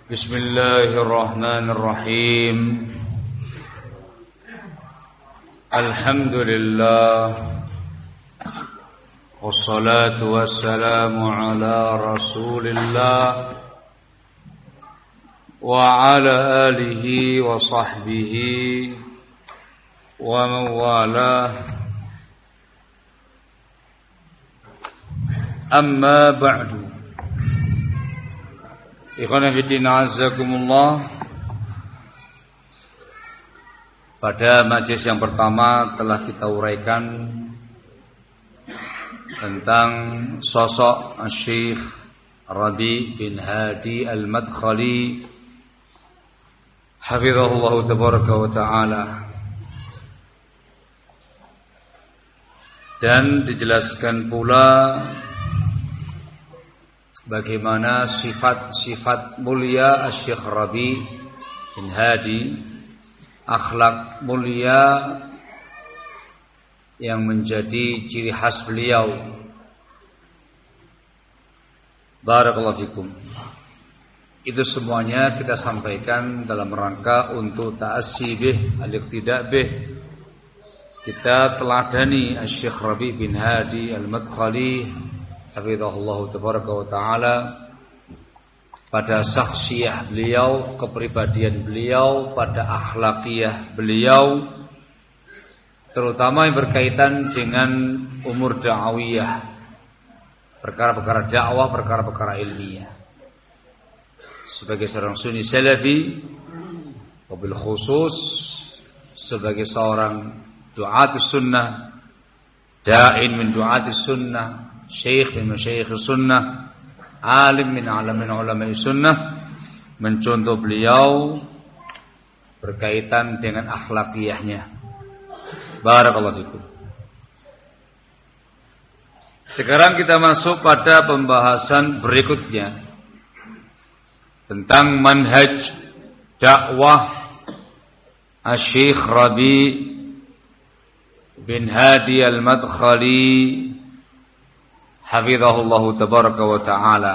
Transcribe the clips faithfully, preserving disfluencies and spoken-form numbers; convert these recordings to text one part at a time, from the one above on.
Bismillahirrahmanirrahim. Alhamdulillah. Wassalatu wassalamu ala Rasulillah wa ala alihi wa sahbihi wa man walah. Amma ba'du. Ikhwan fillah azakumullah. Pada majelis yang pertama telah kita uraikan tentang sosok Syekh Rabi bin Hadi Al-Madkhali hafizahullah tabaraka wa ta'ala, dan dijelaskan pula bagaimana sifat-sifat mulia Syekh Rabi bin Hadi, akhlak mulia yang menjadi ciri khas beliau. Barakallahu fikum. Itu semuanya kita sampaikan dalam rangka untuk ta'assi bih, al-iqtida' bih. Kita teladani Syekh Rabi bin Hadi Al-Madkhali hafizahullah tabaraka wa ta'ala pada syakhsiyah beliau, kepribadian beliau, pada akhlakiyah beliau, terutama yang berkaitan dengan umur da'awiyah, perkara-perkara dakwah, perkara-perkara ilmiah. Sebagai seorang sunni salafi, wabil khusus sebagai seorang du'atus sunnah, da'in min du'atus sunnah, syekh min masyayikh sunnah, alim min alamin ulama sunnah, mencontoh beliau berkaitan dengan akhlakiyahnya. Barakallahu fikum. Sekarang kita masuk pada pembahasan berikutnya tentang manhaj dakwah Syekh Rabi bin Hadi Al-Madkhali hafizahullah tabaraka wa ta'ala.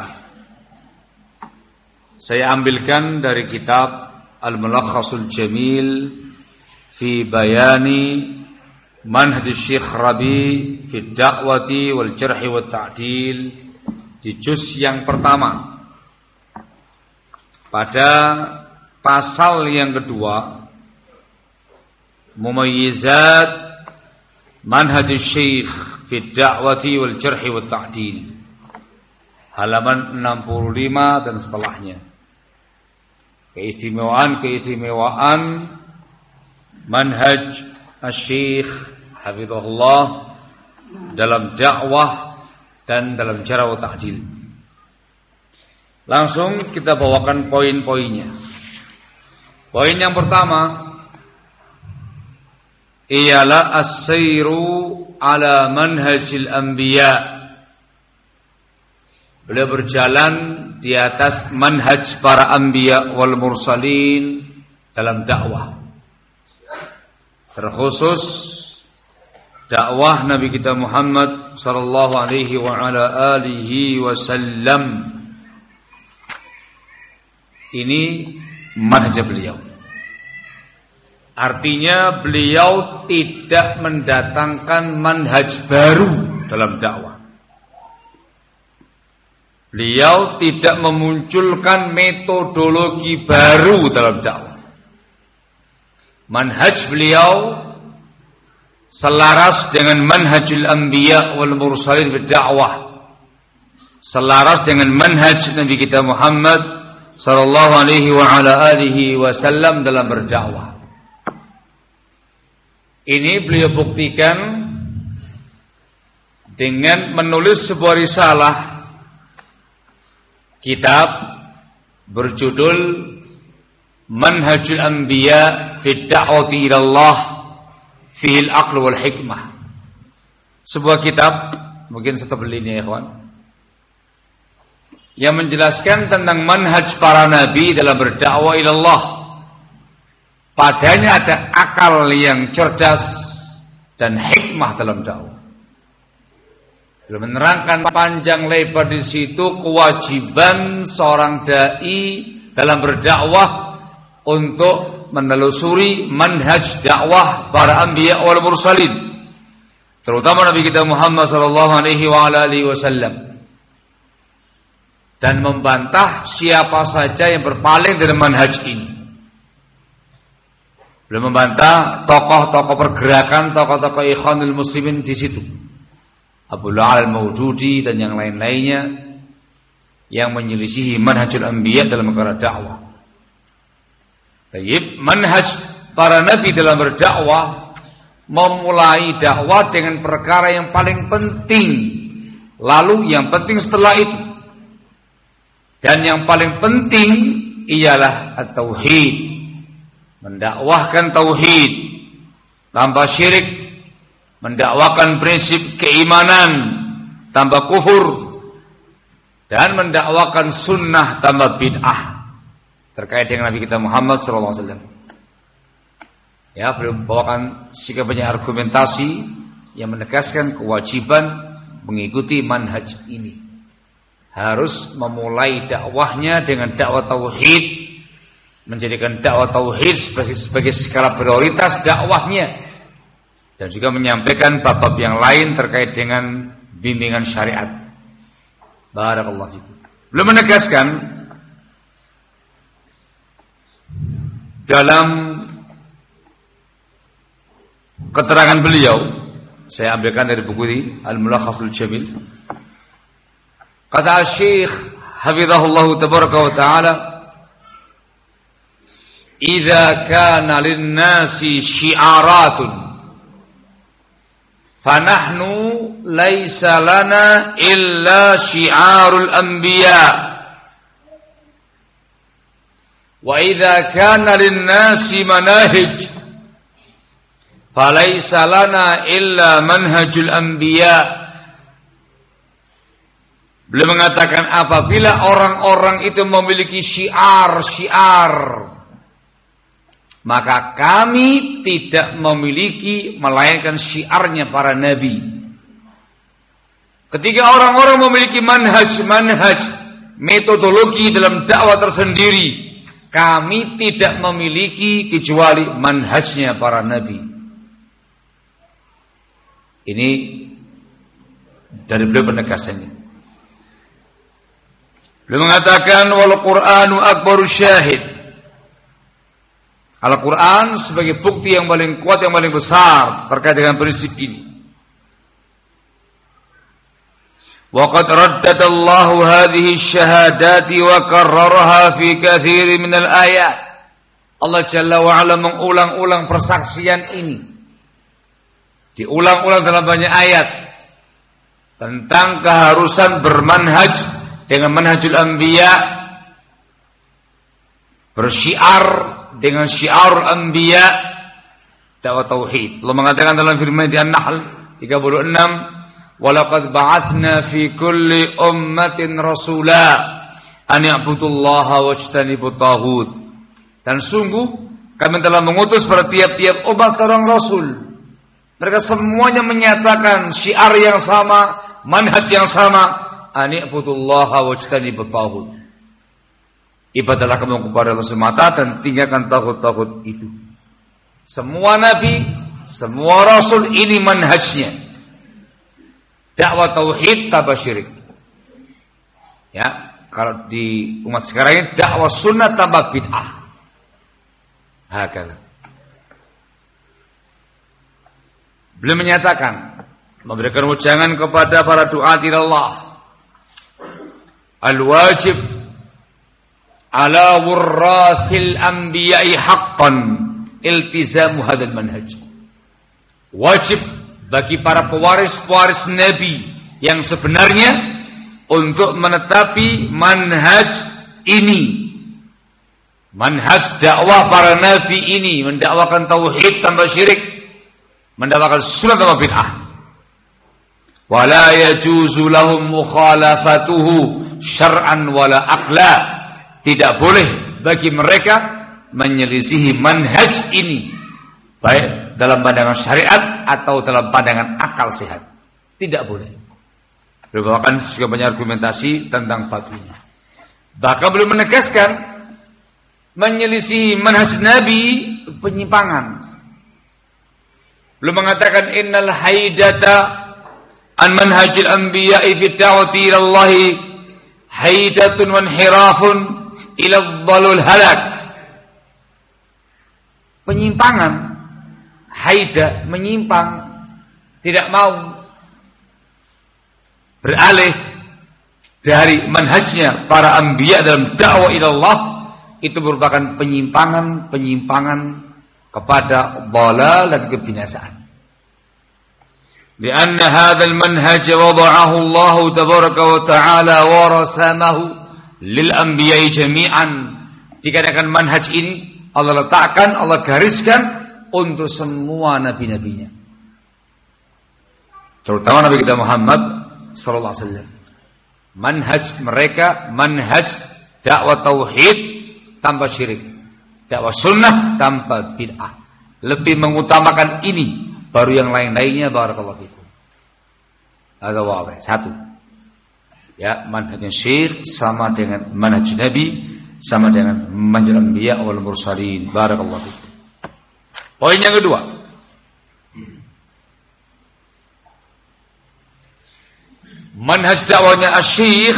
Saya ambilkan dari kitab Al-Mulakhasul Jamil fi bayani manhaj Syekh Rabi fi da'wati wal jarhi wa ta'dil, di juz yang pertama pada pasal yang kedua, mumayyizat manhaj Syekh fi da'wati wal jarhi wa ta'dil, halaman enam puluh lima dan setelahnya. Keistimewaan-keistimewaan manhaj Syekh hafizahullah dalam dakwah dan dalam jarh wa ta'dil. Langsung kita bawakan poin-poinnya. Poin yang pertama ialah as-sayru ala manhajil anbiya. Beliau berjalan di atas manhaj para anbiya wal mursalin dalam dakwah, terkhusus dakwah Nabi kita Muhammad sallallahu alaihi wa ala alihi wasallam. Ini manhaj beliau. Artinya beliau tidak mendatangkan manhaj baru dalam dakwah. Beliau tidak memunculkan metodologi baru dalam dakwah. Manhaj beliau selaras dengan manhajul anbiya wal mursalin fid dakwah, selaras dengan manhaj Nabi kita Muhammad sallallahu alaihi wa ala alihi wasallam dalam berdakwah. Ini beliau buktikan dengan menulis sebuah risalah, kitab berjudul Manhajul Anbiya fi Da'wati ila Allah fihi al-aql wal hikmah. Sebuah kitab, mungkin satu beli ini ya kawan, yang menjelaskan tentang manhaj para nabi dalam berdakwah ila Allah. Padanya ada akal yang cerdas dan hikmah dalam dakwah. Beliau menerangkan panjang lebar di situ kewajiban seorang dai dalam berdakwah untuk menelusuri manhaj dakwah para anbiya wal mursalin, terutama Nabi kita Muhammad sallallahu alaihi wa alihi wasallam, dan membantah siapa saja yang berpaling dari manhaj ini. Beliau membantah tokoh-tokoh pergerakan, tokoh-tokoh Ikhwanul Muslimin di situ, Abu La'al Al-Maududi dan yang lain-lainnya yang menyelisihi manhajul anbiya dalam perkara dakwah. Baik, manhaj para nabi dalam berdakwah memulai dakwah dengan perkara yang paling penting, lalu yang penting setelah itu, dan yang paling penting ialah at-tauhid, mendakwahkan tauhid tanpa syirik, mendakwahkan prinsip keimanan tanpa kufur, dan mendakwahkan sunnah tanpa bid'ah terkait dengan Nabi kita Muhammad sallallahu alaihi wasallam. Ya, beliau membawakan sikap banyak argumentasi yang menegaskan kewajiban mengikuti manhaj ini. Harus memulai dakwahnya dengan dakwah tauhid, menjadikan dakwah tauhid sebagai, sebagai skala prioritas dakwahnya, dan juga menyampaikan bab-bab yang lain terkait dengan bimbingan syariat. Barakallahu fikum. Belum menegaskan dalam keterangan beliau, saya ambilkan dari buku ini Al-Mulakhasul Jamil. Kata Syekh hafizahullah tabaraka wa taala, "Idza kana lin-nasi syi'aratun fanahnu laisa lana illa syi'arul anbiya, wa idza kana lin-nasi manahij falaisa lana illa manhajul anbiya." Beliau mengatakan apabila orang-orang itu memiliki syiar-syiar, maka kami tidak memiliki melainkan syiarnya para nabi. Ketika orang-orang memiliki manhaj-manhaj, metodologi dalam dakwah tersendiri, kami tidak memiliki kecuali manhajnya para nabi. Ini dari beliau penegasannya. Beliau mengatakan wal Qur'anu akbaru syahid. Al-Quran sebagai bukti yang paling kuat, yang paling besar terkait dengan prinsip ini. Wa qad raddadallahu hadhihi syahadati wa karraraha fi katsiri minal ayat. Allah Jalla wa Ala mengulang-ulang persaksian ini, diulang-ulang dalam banyak ayat tentang keharusan bermanhaj dengan manhajul anbiya, bersyiar dengan syiar anbiya, dakwah tauhid. Allah mengatakan dalam firman di An-Nahl tiga puluh enam, "Walaqad ba'atsna fi kulli ummatin rasula an ya'budullaha wajtanibut taghut." Dan sungguh kami telah mengutus pada tiap-tiap umat seorang rasul. Mereka semuanya menyatakan syiar yang sama, manhaj yang sama, an ya'budullaha wajtanibut taghut. Ibadahlah kamu kepada Allah semata dan tinggalkan taghut-taghut itu. Semua nabi, semua rasul ini manhajnya, dakwah tauhid tanpa syirik. Ya, kalau di umat sekarang ini dakwah sunnah tanpa bid'ah. Hakala. Beliau menyatakan, memberikan ujangan kepada para duat ilallah, al-wajib ala wurrathil anbiya'i haqqan iltizamu hadzal manhaj. Wajib bagi para pewaris-pewaris nabi yang sebenarnya untuk menetapi manhaj ini, manhaj dakwah para nabi ini, mendakwakan tauhid tanpa syirik, mendakwakan sunnah tanpa bid'ah. Wala yajuzu lahum mukhalafatuhu syar'an wala aqla. Tidak boleh bagi mereka menyelisihi manhaj ini, baik dalam pandangan syariat atau dalam pandangan akal sehat. Tidak boleh. Beliau bawakan juga banyak argumentasi tentang bab ini. Bahkan beliau menegaskan menyelisih manhaj Nabi, penyimpangan. Belum mengatakan innal haidata an manhajil anbiya'i fi da'wati ila Allah haidatun wa inhirafun ila dhalul halak. Penyimpangan, haida, menyimpang, tidak mau beralih dari manhajnya para anbiya dalam dakwah ila Allah, itu merupakan penyimpangan-penyimpangan kepada dhalal dan kebinasaan. Lianna hadzal manhaj wada'ahu Allah tabaraka wa ta'ala wa rasamahu lil anbiya'i jami'an. Dikatakan manhaj ini Allah letakkan, Allah gariskan untuk semua nabi-nabinya, terutama Nabi kita Muhammad sallallahu alaihi wasallam. Manhaj mereka manhaj dakwah tauhid tanpa syirik, dakwah sunnah tanpa bid'ah. Lebih mengutamakan ini, baru yang lain-lainnya. Barakallahu fikum. Ada wadah satu. Ya, manhajnya syekh sama dengan manhaj Nabi, sama dengan manhaj anbiya wal mursalin. Barakallahu fikum. Poin yang kedua, manhaj dakwahnya asy-syekh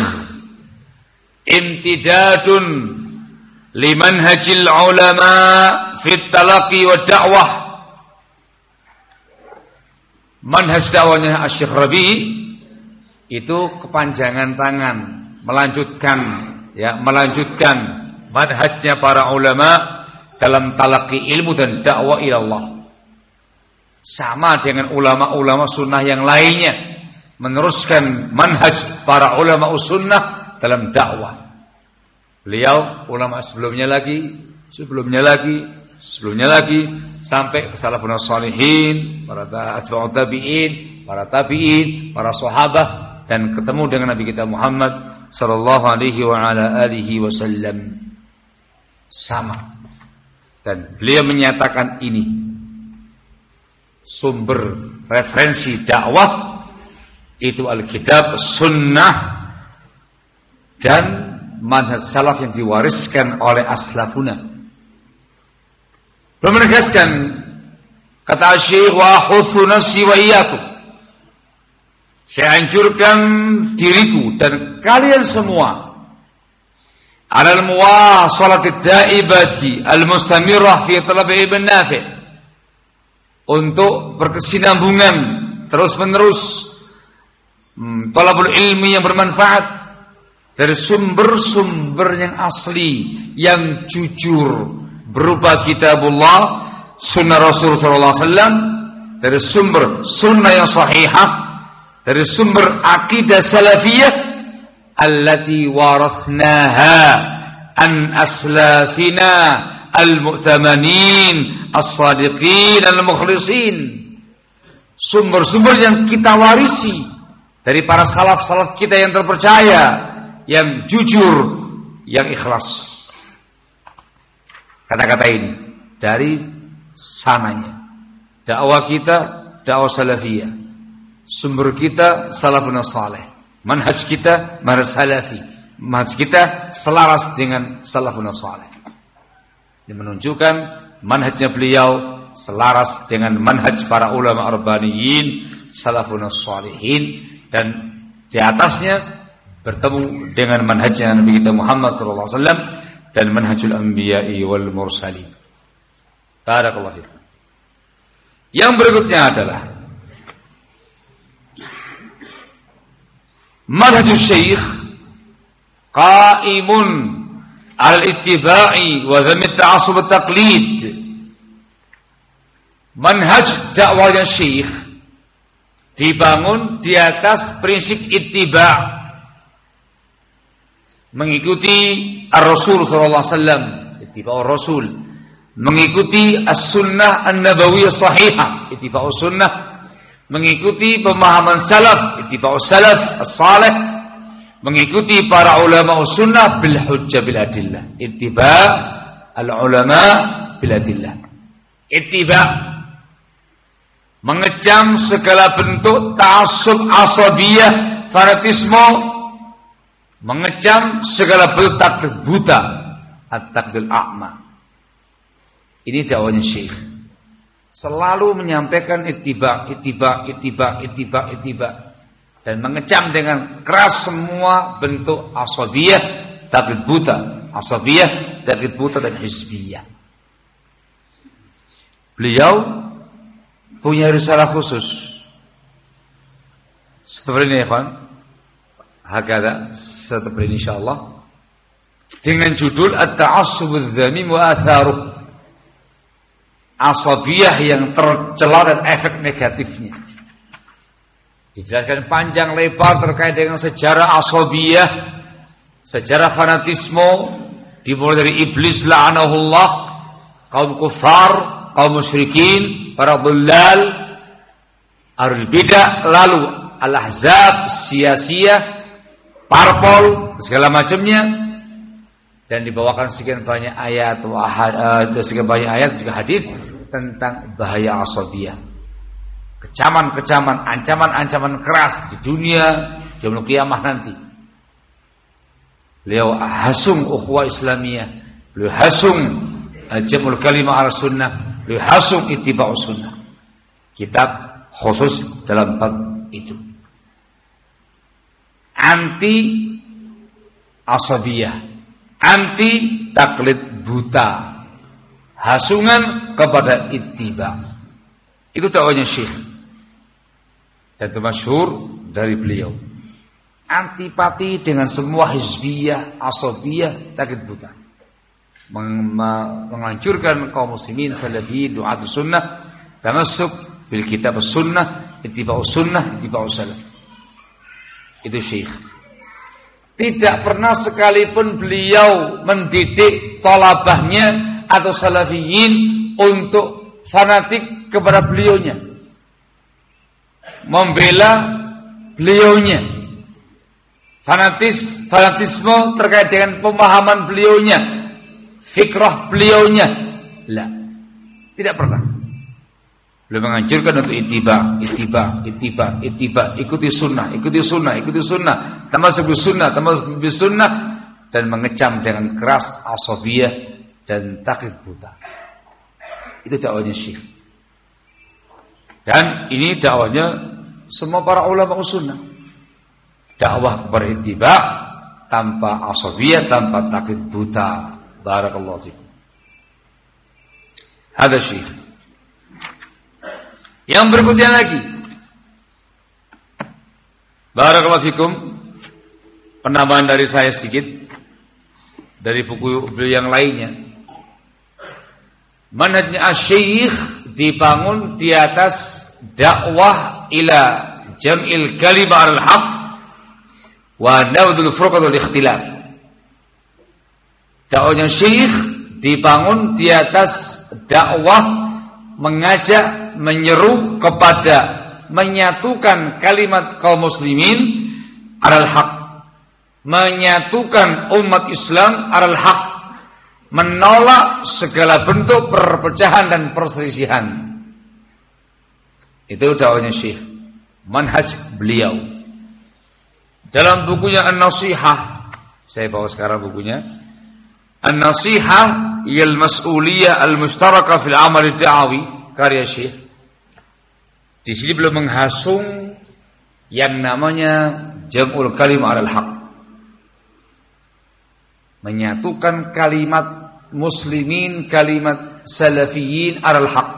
imtidadun limanhajil ulama fit talaqi wa da'wah. Manhaj dakwahnya asy-syekh Rabi itu kepanjangan tangan, melanjutkan ya, melanjutkan manhajnya para ulama dalam talaqi ilmu dan dakwah ila Allah. Sama dengan ulama-ulama sunnah yang lainnya, meneruskan manhaj para ulama sunnah dalam dakwah. Beliau ulama sebelumnya lagi, sebelumnya lagi, sebelumnya lagi, sampai ke salafun shalihin, para atba'ut tabi'in, para tabi'in, para sahabat, dan ketemu dengan Nabi kita Muhammad sallallahu alaihi wa ala alihi wasallam. Sama. Dan beliau menyatakan ini sumber referensi dakwah itu Alkitab, Sunnah, dan manhaj salaf yang diwariskan oleh aslafuna. Belum menegaskan, kata Syekh, wa hutsu nafsi wa iyyakum, saya anjurkan diriku dan kalian semua alal muwasalati daibati al-mustamirrah fi talab ilmin nafi', untuk berkesinambungan terus-menerus hmm, talabul ilmi yang bermanfaat dari sumber-sumber yang asli, yang jujur, berupa kitabullah, sunnah Rasul sallallahu alaihi wasallam, dari sumber sunnah yang sahihah, dari sumber akidah salafiyah allati warathnaha an aslafina al-mu'tamanin as-sadiqin al-mukhlisin. Sumber-sumber yang kita warisi dari para salaf-salaf kita yang terpercaya, yang jujur, yang ikhlas. Kata-kata ini dari sananya. Dakwah kita dakwah salafiyah. Sumber kita salafun salih. Manhaj kita manhaj salafi. Manhaj kita selaras dengan salafun salih. Ini menunjukkan manhajnya beliau selaras dengan manhaj para ulama arbaniyin, salafun salihin, dan di atasnya bertemu dengan manhajnya Nabi kita Muhammad sallallahu alaihi wasallam dan manhajul anbiya'i wal mursalin. Barakallahu fikum. Yang berikutnya adalah manhajul syekh qaimun al-ittiba'i wa dhamm at-ta'assub at-taqlid. Manhaj dakwahnya syekh dibangun di atas prinsip ittiba', mengikuti Ar-Rasul sallallahu alaihi wasallam, ittiba'ur Rasul, mengikuti as-sunnah an-nabawiyah sahihah, ittiba'us sunnah, mengikuti pemahaman salaf, ittiba'us salaf as-salih, mengikuti para ulama sunnah bil hujjah bil adillah, ittiba' al-ulama bil adillah. Ittiba' mengecam segala bentuk ta'assub asabiyah, fanatisme, mengecam segala bentuk taklid buta, At-Taqdil A'ma. Ini dakwahnya Syekh. Selalu menyampaikan ittiba, ittiba, ittiba, ittiba, ittiba, dan mengecam dengan keras semua bentuk asabiyah, taqlid buta, asabiyah, taqlid buta dan hizbiyah. Beliau punya risalah khusus seperti ini, ya kawan. Hakada seperti ini insyaallah, dengan judul At-Ta'assub Adz-Dzamim wa Atharuh. Asabiyah yang tercela dan efek negatifnya. Dijelaskan panjang lebar terkait dengan sejarah asabiyah, sejarah fanatisme, dimulai dari iblis la'anahullah, kaum kufar, kaum musyrikin, para dhullal, ahlul bidah, lalu al-ahzab, sia-sia, parpol, segala macamnya, dan dibawakan sekian banyak ayat, uh, sekian banyak ayat juga hadis tentang bahaya asabiyah, kecaman-kecaman, ancaman-ancaman keras di dunia yaumul qiyamah nanti. Beliau hasung ukhuwah Islamiyah, beliau hasung jamul kalimah ala sunnah, beliau hasung ittiba'us sunnah. Kitab khusus dalam bab itu. Anti asabiyah, anti taklid buta, hasungan kepada ittiba. Itu dakwahnya Syekh, dan itu masyhur dari beliau. Antipati dengan semua hizbiyah, asabiyah, taklid buta, Meng- menghancurkan kaum muslimin salafiyin du'atus sunnah, tamassuk bil kitab sunnah, ittiba'us sunnah, ittiba'us salaf. Itu Syekh. Tidak pernah sekalipun beliau mendidik thalabahnya atau salafiyin untuk fanatik kepada beliaunya, membela beliaunya, fanatis, fanatisme terkait dengan pemahaman beliaunya, fikrah beliaunya. La, tidak pernah. Beliau menghancurkan untuk ittiba, ittiba, ittiba, ittiba, ikuti sunnah, ikuti sunnah, ikuti sunnah, tamasuk bis sunnah, tamasuk bis sunnah, dan mengecam dengan keras asabiyah dan taklid buta. Itu dakwahnya Syekh. Dan ini dakwahnya semua para ulama sunnah. Dakwah kepada ittiba tanpa asabiyah, tanpa taklid buta. Barakallahu fikum. Ada Syekh. Yang berikutnya lagi, barakallahu fikum, penambahan dari saya sedikit dari buku beliau yang lainnya. Manhajnya asy-syekh dibangun di atas dakwah ila jam'il kalimah al-haq wa nawdul furqat wal ikhtilaf. Dakwahnya syekh dibangun di atas dakwah mengajak, menyeru kepada menyatukan kalimat kaum muslimin alal haq, menyatukan umat Islam alal haq, menolak segala bentuk perpecahan dan perselisihan. Itu dakwahnya Syekh, manhaj beliau. Dalam bukunya An-Nasihah, saya bawa sekarang bukunya An-Nasihah yal mas'uliyah al-mushtaraka fil amal ad-da'awi, karya Syekh. Di sini belum menghasung yang namanya jam'ul kalimah alal haq, menyatukan kalimat muslimin, kalimat salafiyin alal haq,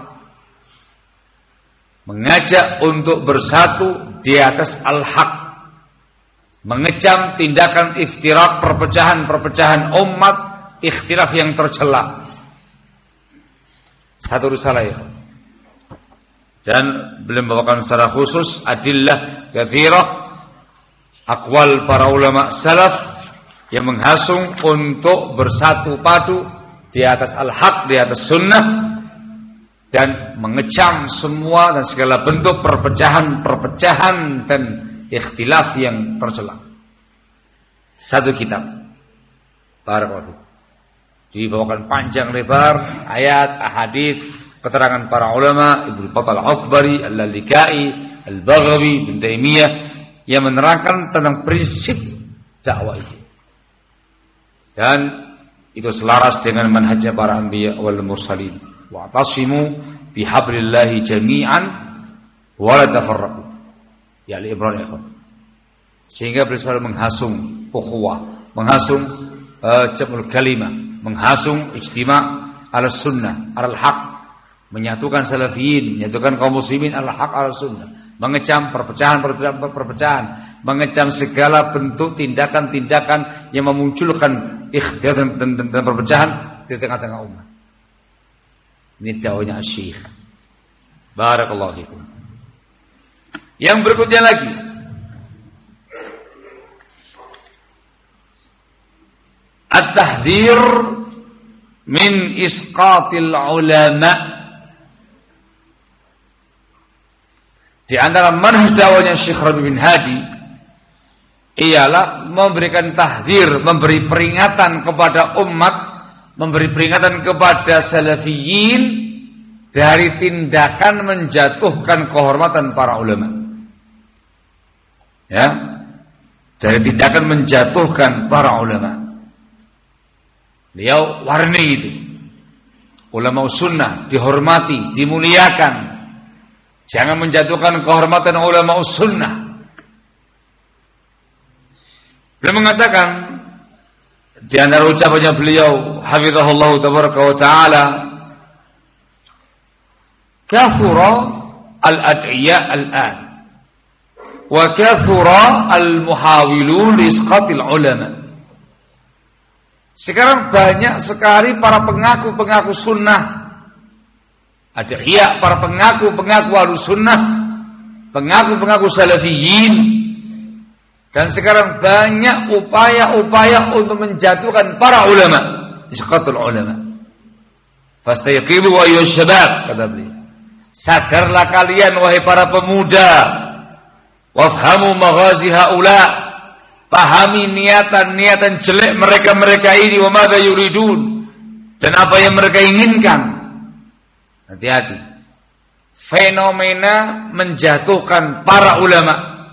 mengajak untuk bersatu di atas al-haq, mengecam tindakan iftirak, perpecahan-perpecahan umat, ikhtilaf yang tercela. Satu risalah ya. Dan beliau membawakan secara khusus adillah katsirah, aqwal para ulama salaf yang menghasung untuk bersatu padu di atas al-haq, di atas sunnah, dan mengecam semua dan segala bentuk perpecahan-perpecahan dan ikhtilaf yang tercela. Satu kitab. Barakallahu. Dibawakan panjang lebar ayat, ahadits, keterangan para ulama, Ibnu Battal Al-Akbari, Al-Lalikai, Al-Baghawi, Ibnu Taimiyah, yang menerangkan tentang prinsip dakwah ini. Dan itu selaras dengan manhajnya para anbiya wal mursalin. Wa'tasimu bihablillahi jami'an wa la tafarraqu. Ya Ali Imran ya. Sehingga beliau selalu menghasung ukhuwah, menghasung uh, jam'ul kalimah, menghasung ijtima' ala sunnah, ala haq, menyatukan salafiyin, menyatukan kaum muslimin ala haq ala sunnah, mengecam perpecahan-perpecahan, perpecahan, mengecam segala bentuk tindakan-tindakan yang memunculkan ikhtilaf dan, dan, dan perpecahan di tengah-tengah umat. Ini dakwahnya Asy-Syaikh. Barakallahu fikum. Yang berikutnya lagi, at-tahdhir min isqatil ulama. Di antara manhaj dakwahnya Syekh Rabi bin Hadi ialah memberikan tahdzir, memberi peringatan kepada umat, memberi peringatan kepada salafiyin dari tindakan menjatuhkan kehormatan para ulama. Ya, dari tindakan menjatuhkan para ulama. Beliau warni itu. Ulama sunnah dihormati, dimuliakan. Jangan menjatuhkan kehormatan ulama sunnah. Beliau mengatakan di antara ucapannya beliau, hafizahullah tabaraka wa taala, kathura al-ad'iya al-an wa kathura al-muhawilun li isqatil ulama. Sekarang banyak sekali para pengaku-pengaku sunnah, ada iya para pengaku-pengaku ahlus sunnah, pengaku-pengaku salafiyin, dan sekarang banyak upaya-upaya untuk menjatuhkan para ulama, isqatul ulama. Fastayqidu wa ayyuhas syabab, kata beliau. Sadarlah kalian wahai para pemuda, wafhamu maghazi haula. Pahami niatan-niatan jelek mereka-mereka ini, wa madza yuridun, dan apa yang mereka inginkan. Hati-hati. Fenomena menjatuhkan para ulama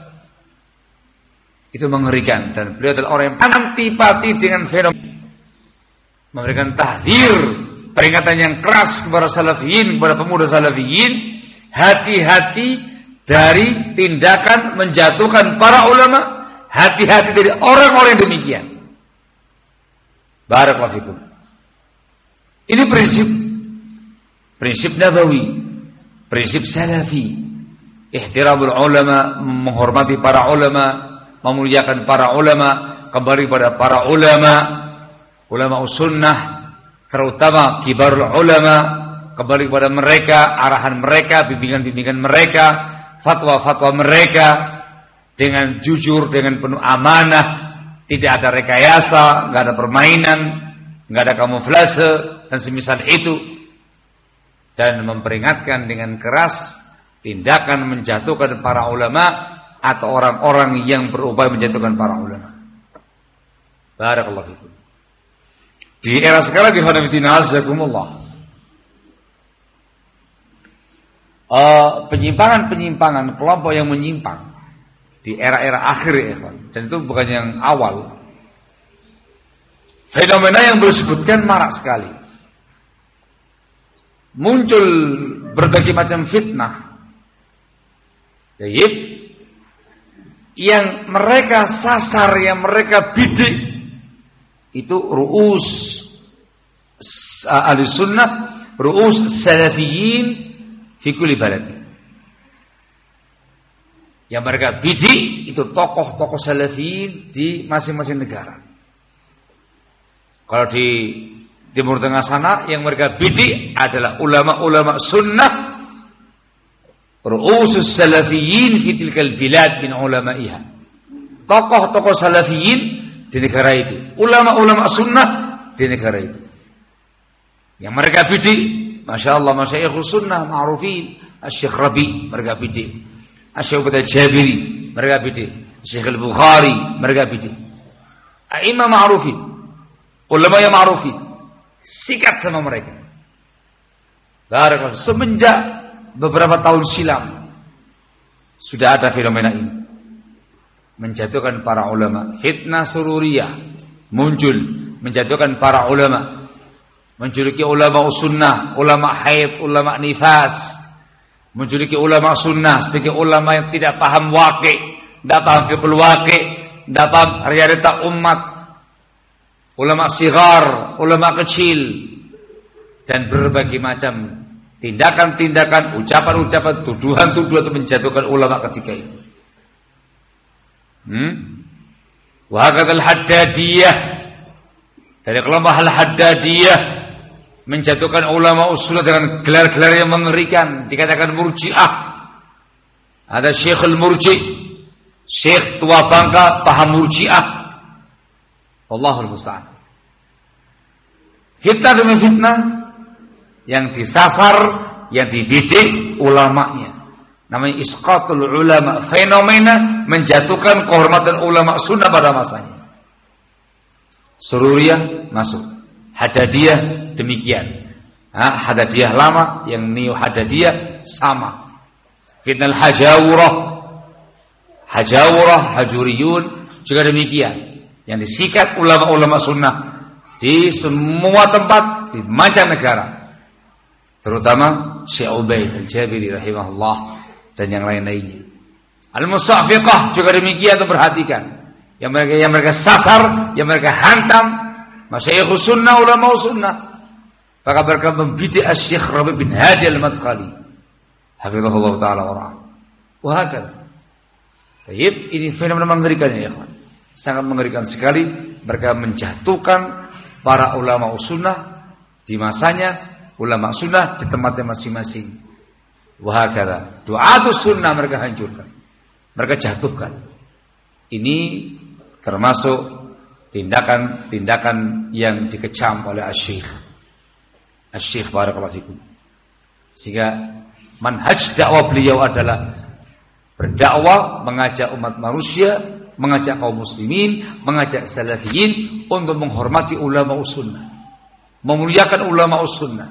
itu mengerikan, dan beliau adalah orang yang antipati dengan fenomena. Memberikan tahdzir, peringatan yang keras kepada salafiyin, kepada pemuda salafiyin, hati-hati dari tindakan menjatuhkan para ulama. Hati-hati dari orang-orang yang demikian. Barakallahu fikum. Ini prinsip prinsip Nabawi, prinsip Salafi. Ihtiramul ulama, menghormati para ulama, memuliakan para ulama, kembali pada para ulama, ulama sunnah, terutama kibarul ulama, kembali kepada mereka, arahan mereka, bimbingan-bimbingan mereka, fatwa-fatwa mereka, dengan jujur, dengan penuh amanah, tidak ada rekayasa, nggak ada permainan, nggak ada kamuflase dan semisal itu, dan memperingatkan dengan keras tindakan menjatuhkan para ulama atau orang-orang yang berupaya menjatuhkan para ulama. Barakallahu fikum. Di era sekarang di hadapan azakumullah, uh, penyimpangan-penyimpangan, kelompok yang menyimpang di era-era akhir ya, dan itu bukan yang awal. Fenomena yang disebutkan marak sekali. Muncul berbagai macam fitnah, yaitu yang mereka sasar, yang mereka bidik, itu ru'us ahli sunnah, ru'us salafiyin fi kulli balad. Yang mereka bidik itu tokoh-tokoh salafiyin di masing-masing negara. Kalau di Timur Tengah sana yang mereka bidik adalah ulama-ulama sunnah, ru'usus salafiyin fi tilkal bilad min ulama'iha. Tokoh-tokoh salafiyin di negara itu, ulama-ulama sunnah di negara itu. Yang mereka bidik, Masya Allah, masyayikhus sunnah ma'rufin, Syekh Rabi mereka bidik, Syekh Al-Jabiri mereka bidik, Syekh Al-Bukhari mereka bidik. A'imah ma'rufin, ulama yang ma'rufin, sikat sama mereka. Barakallahu. Semenjak beberapa tahun silam sudah ada fenomena ini, menjatuhkan para ulama. Fitnah sururiyah muncul menjatuhkan para ulama, menjuluki ulama sunnah, ulama haid, ulama nifas, menjuluki ulama sunnah sebagai ulama yang tidak paham waqi', tidak paham fiqhul waqi', tidak paham realita umat, ulama sigar, ulama kecil, dan berbagai macam tindakan-tindakan, ucapan-ucapan, tuduhan-tuduhan untuk menjatuhkan ulama ketika itu. Hmm? Wa hakadzal haddadiyah, dari kelompok al-haddadiyah menjatuhkan ulama usul dengan gelar-gelar yang mengerikan, dikatakan murji'ah. Ada Syekhul Murji', Syekh tua bangka paham murji'ah. Allahul musta'an. Fitnah demi fitnah yang disasar, yang dibidik ulamanya. Namanya isqatul ulama, fenomena menjatuhkan kehormatan ulama sunnah pada masanya. Sururiyah masuk, Haddadiyah demikian. Ha, Haddadiyah lama, yang neo Haddadiyah sama. Fitnah hajawurah, hajawurah, hajuriyun juga demikian. Yang disikat ulama-ulama sunnah di semua tempat, di mancanegara, terutama Syekh Ubaid Al-Jabiri rahimahullah dan yang lain-lainnya. Al-Musafiqah juga demikian, untuk perhatikan. Yang mereka yang mereka sasar, yang mereka hantam masyayikh sunnah, ulama sunnah. Maka mereka membidik Syekh Rabi bin Hadi Al-Madkhali, hafizahullah taala wa ra'ah. Wa hakadha. Baik, ini fenomena mengerikan ya ikhwan. Sangat mengerikan sekali mereka menjatuhkan para ulama sunnah di masanya, ulama sunnah di tempatnya masing-masing. Wa hakadha. Du'atus sunnah mereka hancurkan, mereka jatuhkan. Ini termasuk tindakan-tindakan yang dikecam oleh Asy-Syaikh Asy-Syaikh barakallahu fikum. Sehingga manhaj dakwah beliau adalah berdakwah, mengajak umat manusia, mengajak kaum muslimin, mengajak salafiyin untuk menghormati ulama sunnah, memuliakan ulama sunnah,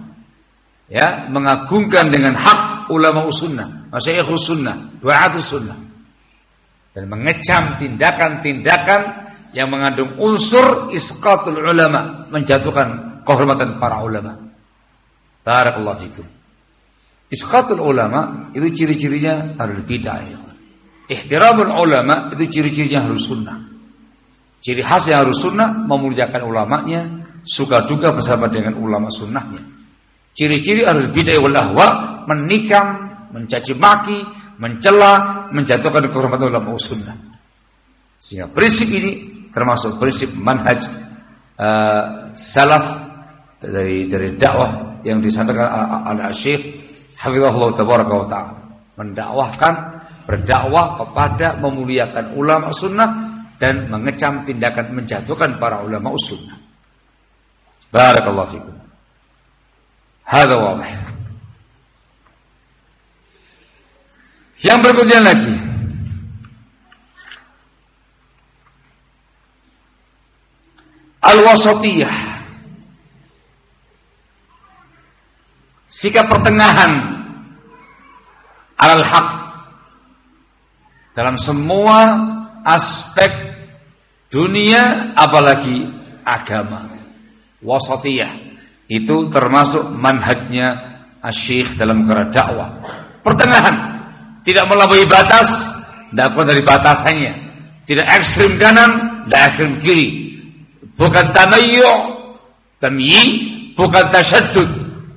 ya, mengagungkan dengan hak ulama sunnah, masyayikh sunnah, du'atus sunnah, dan mengecam tindakan-tindakan yang mengandung unsur isqatul ulama, menjatuhkan kehormatan para ulama. Barakallahu fikum. Isqatul ulama itu ciri-cirinya harus bid'ah ya. Ihtiramul ulama itu ciri-cirinya harus sunnah. Ciri khasnya harus sunnah, memuliakan ulamanya, suka duka bersama dengan ulama sunnahnya. Ciri-ciri harus bid'ah wal ahwa, menikam, mencaci maki, mencela, menjatuhkan kehormatan ulama sunnah. Sehingga prinsip ini termasuk prinsip manhaj uh, salaf dari dari dakwah yang disampaikan oleh Syekh hafizahullah tabaraka wa taala, mendakwahkan, berdakwah kepada memuliakan ulama sunnah dan mengecam tindakan menjatuhkan para ulama sunnah. Barakallahu fikum. Hadza wadih. Yang berikutnya lagi, al-wasatiyah, sikap pertengahan alal haq dalam semua aspek dunia, apalagi agama. Wasatiyah itu termasuk manhajnya Asy-Syaikh dalam kerana dakwah. Pertengahan, tidak melampaui batas, tidak keluar dari batasannya, tidak ekstrim kanan, tidak ekstrim kiri, bukan tanayyu', tamyi', bukan tasyaddud.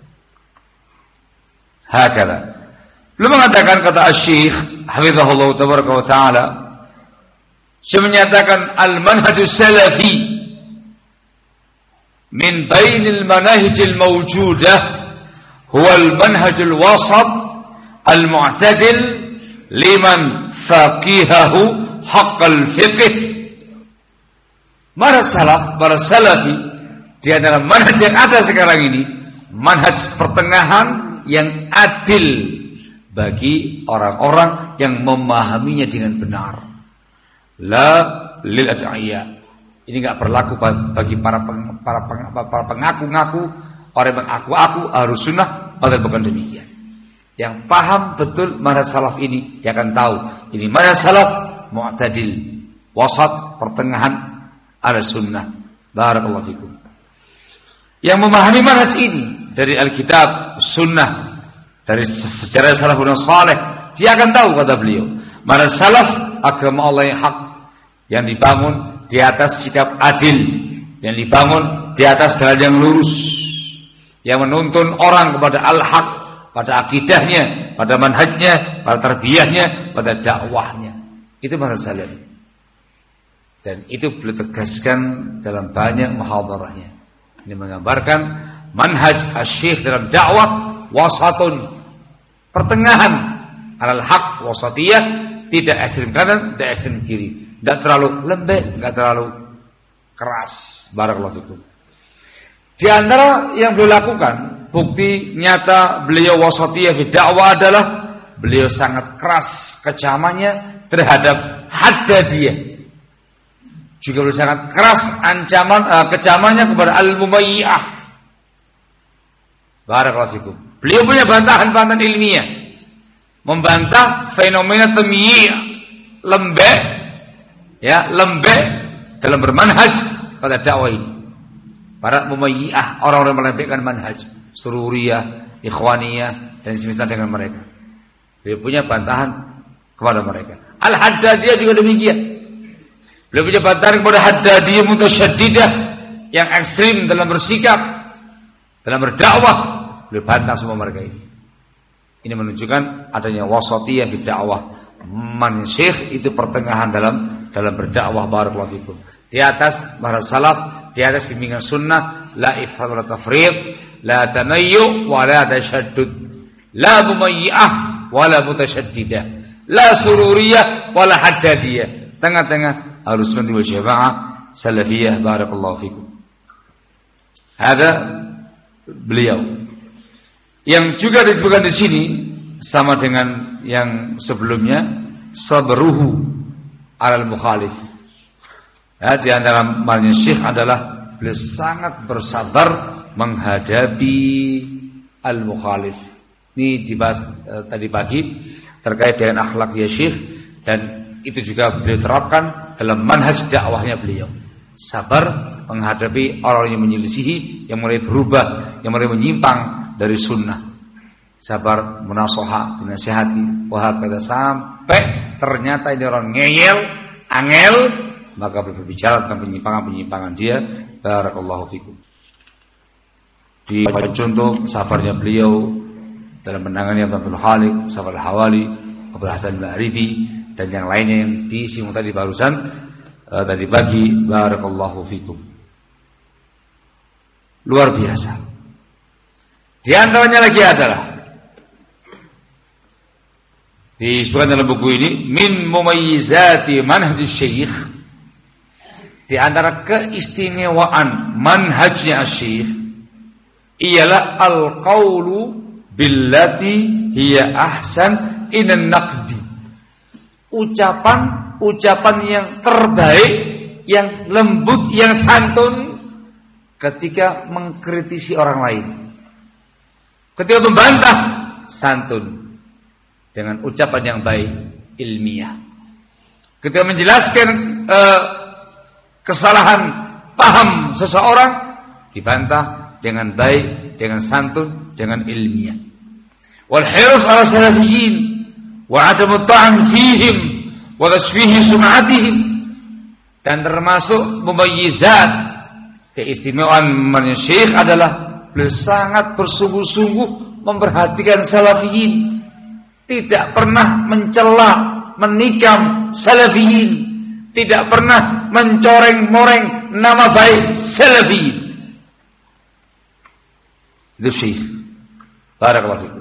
Hakala. Belum mengatakan kata Asy-Syaikh hafizahullah tabaraka wa taala, saya menyatakan al-manhajus salafi min bainil manahijil mawjudah huwa al-manhajul wasat al-mu'tadil liman faqihahu haqqal fiqh. Para salaf, para salafi di antara manhaj yang ada sekarang ini, manhaj pertengahan yang adil bagi orang-orang yang memahaminya dengan benar. La lil ad'iyah. Ini enggak berlaku bagi para peng, para, peng, para pengaku-ngaku, orang yang mengaku-aku harus sunnah, padahal bukan demikian. Yang paham betul manhaj salaf ini, dia akan tahu ini manhaj salaf mu'tadil, wasat, pertengahan, ala sunnah. Barakallahu fikum. Yang memahami manhaj ini dari Alkitab, Sunnah, dari sejarah salafun saleh, dia akan tahu, kata beliau, manhaj salaf agama Allah yang hak, yang dibangun di atas sikap adil, yang dibangun di atas jalan yang lurus, yang menuntun orang kepada al-haq, pada akidahnya, pada manhajnya, pada tarbiyahnya, pada dakwahnya. Itu manhaj salaf. Dan itu beliau tegaskan dalam banyak muhadarahnya. Ini menggambarkan manhaj asy-syekh dalam dakwah wasatun, pertengahan, alal haq, wasatiyah, tidak ekstrem kanan, tidak ekstrem kiri, tidak terlalu lembek, tidak terlalu keras. Barakallahu fikum. Di antara yang beliau lakukan, bukti nyata beliau wasatiyah di dakwah adalah beliau sangat keras kecamannya terhadap haddadiyah. Juga beliau sangat keras ancaman uh, kecamannya kepada al-mumayyi'ah. Barakallahu fikum. Beliau punya bantahan-bantahan ilmiah membantah fenomena tamyi', lembek, ya, lembek dalam bermanhaj pada dakwah ini. Para mumayyi'ah, orang-orang melembekkan manhaj, sururiyah, ikhwaniyah dan semisal dengan mereka. Beliau punya bantahan kepada mereka. Al-Haddadiyah juga demikian. Beliau punya bantahan kepada Haddadiyah mutasyaddidah yang ekstrim dalam bersikap, dalam berdakwah. Beliau bantah semua mereka ini. Ini menunjukkan adanya wasatiyah di dakwah. Man syekh itu pertengahan dalam dalam berdakwah. Barakallahu fikum. Di atas manhaj salaf, di atas bimbingan sunnah, la ifrat wa la tafriq, la tanayyu wa la tashaddud, la mumayyi'ah wa la mutasyaddidah, la sururiyah wa la haddadiyah. Tengah-tengah Ahlus Sunnah wal Jamaah salafiyah. Barakallahu fikum. Ada beliau yang juga disebutkan di sini sama dengan yang sebelumnya, sabruhu alal mukhalif. Ya, di antara makna syekh adalah beliau sangat bersabar menghadapi al-mukhalif. Ini dibahas eh, tadi pagi terkait dengan akhlak ya syekh, dan itu juga beliau terapkan dalam manhaj dakwahnya beliau. Sabar menghadapi orang yang menyelisihi, yang mulai berubah, yang mulai menyimpang dari sunnah. Sabar menasohah, dinasihati, wahakala sampai ternyata ini orang ngeyel, angel, maka berbicara tentang penyimpangan-penyimpangan dia. Barakallahu fikum. Di contoh sabarnya beliau dalam menangani Abdul Khaliq, Sabar Al-Hawali, Abdul Hasan Al-Ma'rifi, dan yang lainnya yang disinggung tadi barusan uh, tadi pagi. Barakallahu fikum. Luar biasa. Di antaranya lagi adalah disebutkan dalam buku ini, min mumayyizati manhaj syekh, di antara keistimewaan manhajnya syekh ialah al-qaulu billati hiya ahsan inan naqdi. Ucapan-ucapan yang terbaik, yang lembut, yang santun ketika mengkritisi orang lain. Ketika membantah, santun dengan ucapan yang baik, ilmiah. Ketika menjelaskan uh, kesalahan paham seseorang, dibantah dengan baik, dengan santun, dengan ilmiah. Wal hirs ala salafiyyin wa adamu ta'an fihim wa tasfihi sum'atihim, dan termasuk mumayyizat keistimewaan manhaj syekh adalah beliau sangat bersungguh-sungguh memperhatikan salafiyin, tidak pernah mencela, menikam salafiyin, tidak pernah mencoreng-moreng nama baik salafiyin. Itu syekh. Barakallahu fikum.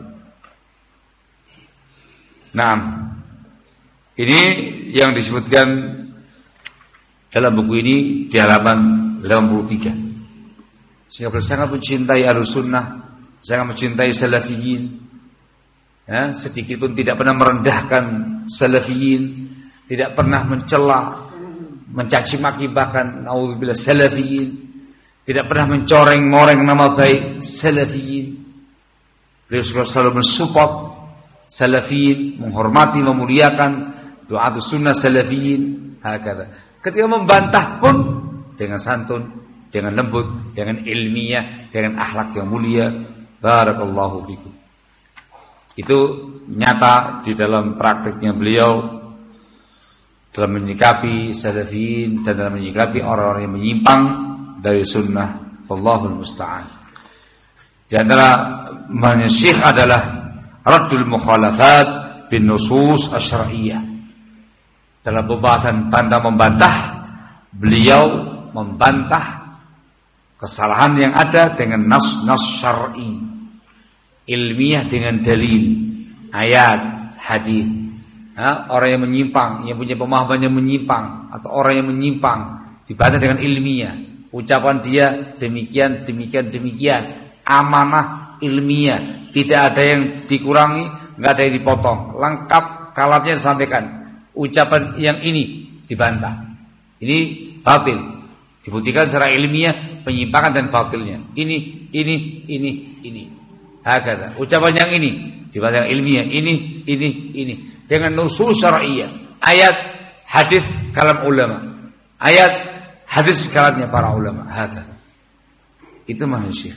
Nah, ini yang disebutkan dalam buku ini di halaman delapan puluh tiga. Sehingga beliau sangat mencintai Ahlus Sunnah, sangat mencintai salafiyin. Ya, sedikit pun tidak pernah merendahkan salafiyin, tidak pernah mencela, mencaci maki bahkan naudzubillah salafiyin, tidak pernah mencoreng-moreng nama baik salafiyin. Beliau selalu mensupport salafiyin, menghormati, memuliakan du'atus sunnah salafiyin. Hakada. Ketika membantah pun dengan santun, dengan lembut, dengan ilmiah, dengan akhlak yang mulia. Barakallahu fikum. Itu nyata di dalam praktiknya beliau dalam menyikapi salafiyin dan dalam menyikapi orang-orang yang menyimpang dari sunnah. Wallahul musta'an. Di antara manhaj Syekh adalah raddul mukhalafat bin nusus asy-syar'iyyah. Dalam pembahasan bantah membantah, beliau membantah kesalahan yang ada dengan nas-nas syar'i, ilmiah dengan dalil, ayat, hadis. Ha, orang yang menyimpang, yang punya pemahaman yang menyimpang, atau orang yang menyimpang dibantah dengan ilmiah. Ucapan dia demikian, demikian, demikian. Amanah ilmiah, tidak ada yang dikurangi, nggak ada yang dipotong, lengkap kalamnya disampaikan. Ucapan yang ini dibantah, ini batil, dibuktikan secara ilmiah penyimpangan dan batilnya. Ini, ini, ini, ini. Hakata. Ucapan yang ini dibantah ilmiah, ini, ini, ini. Dengan nusus syar'iyyah, ayat, hadis kalam ulama, ayat, hadis kalamnya para ulama. Hakata. Itu manusia.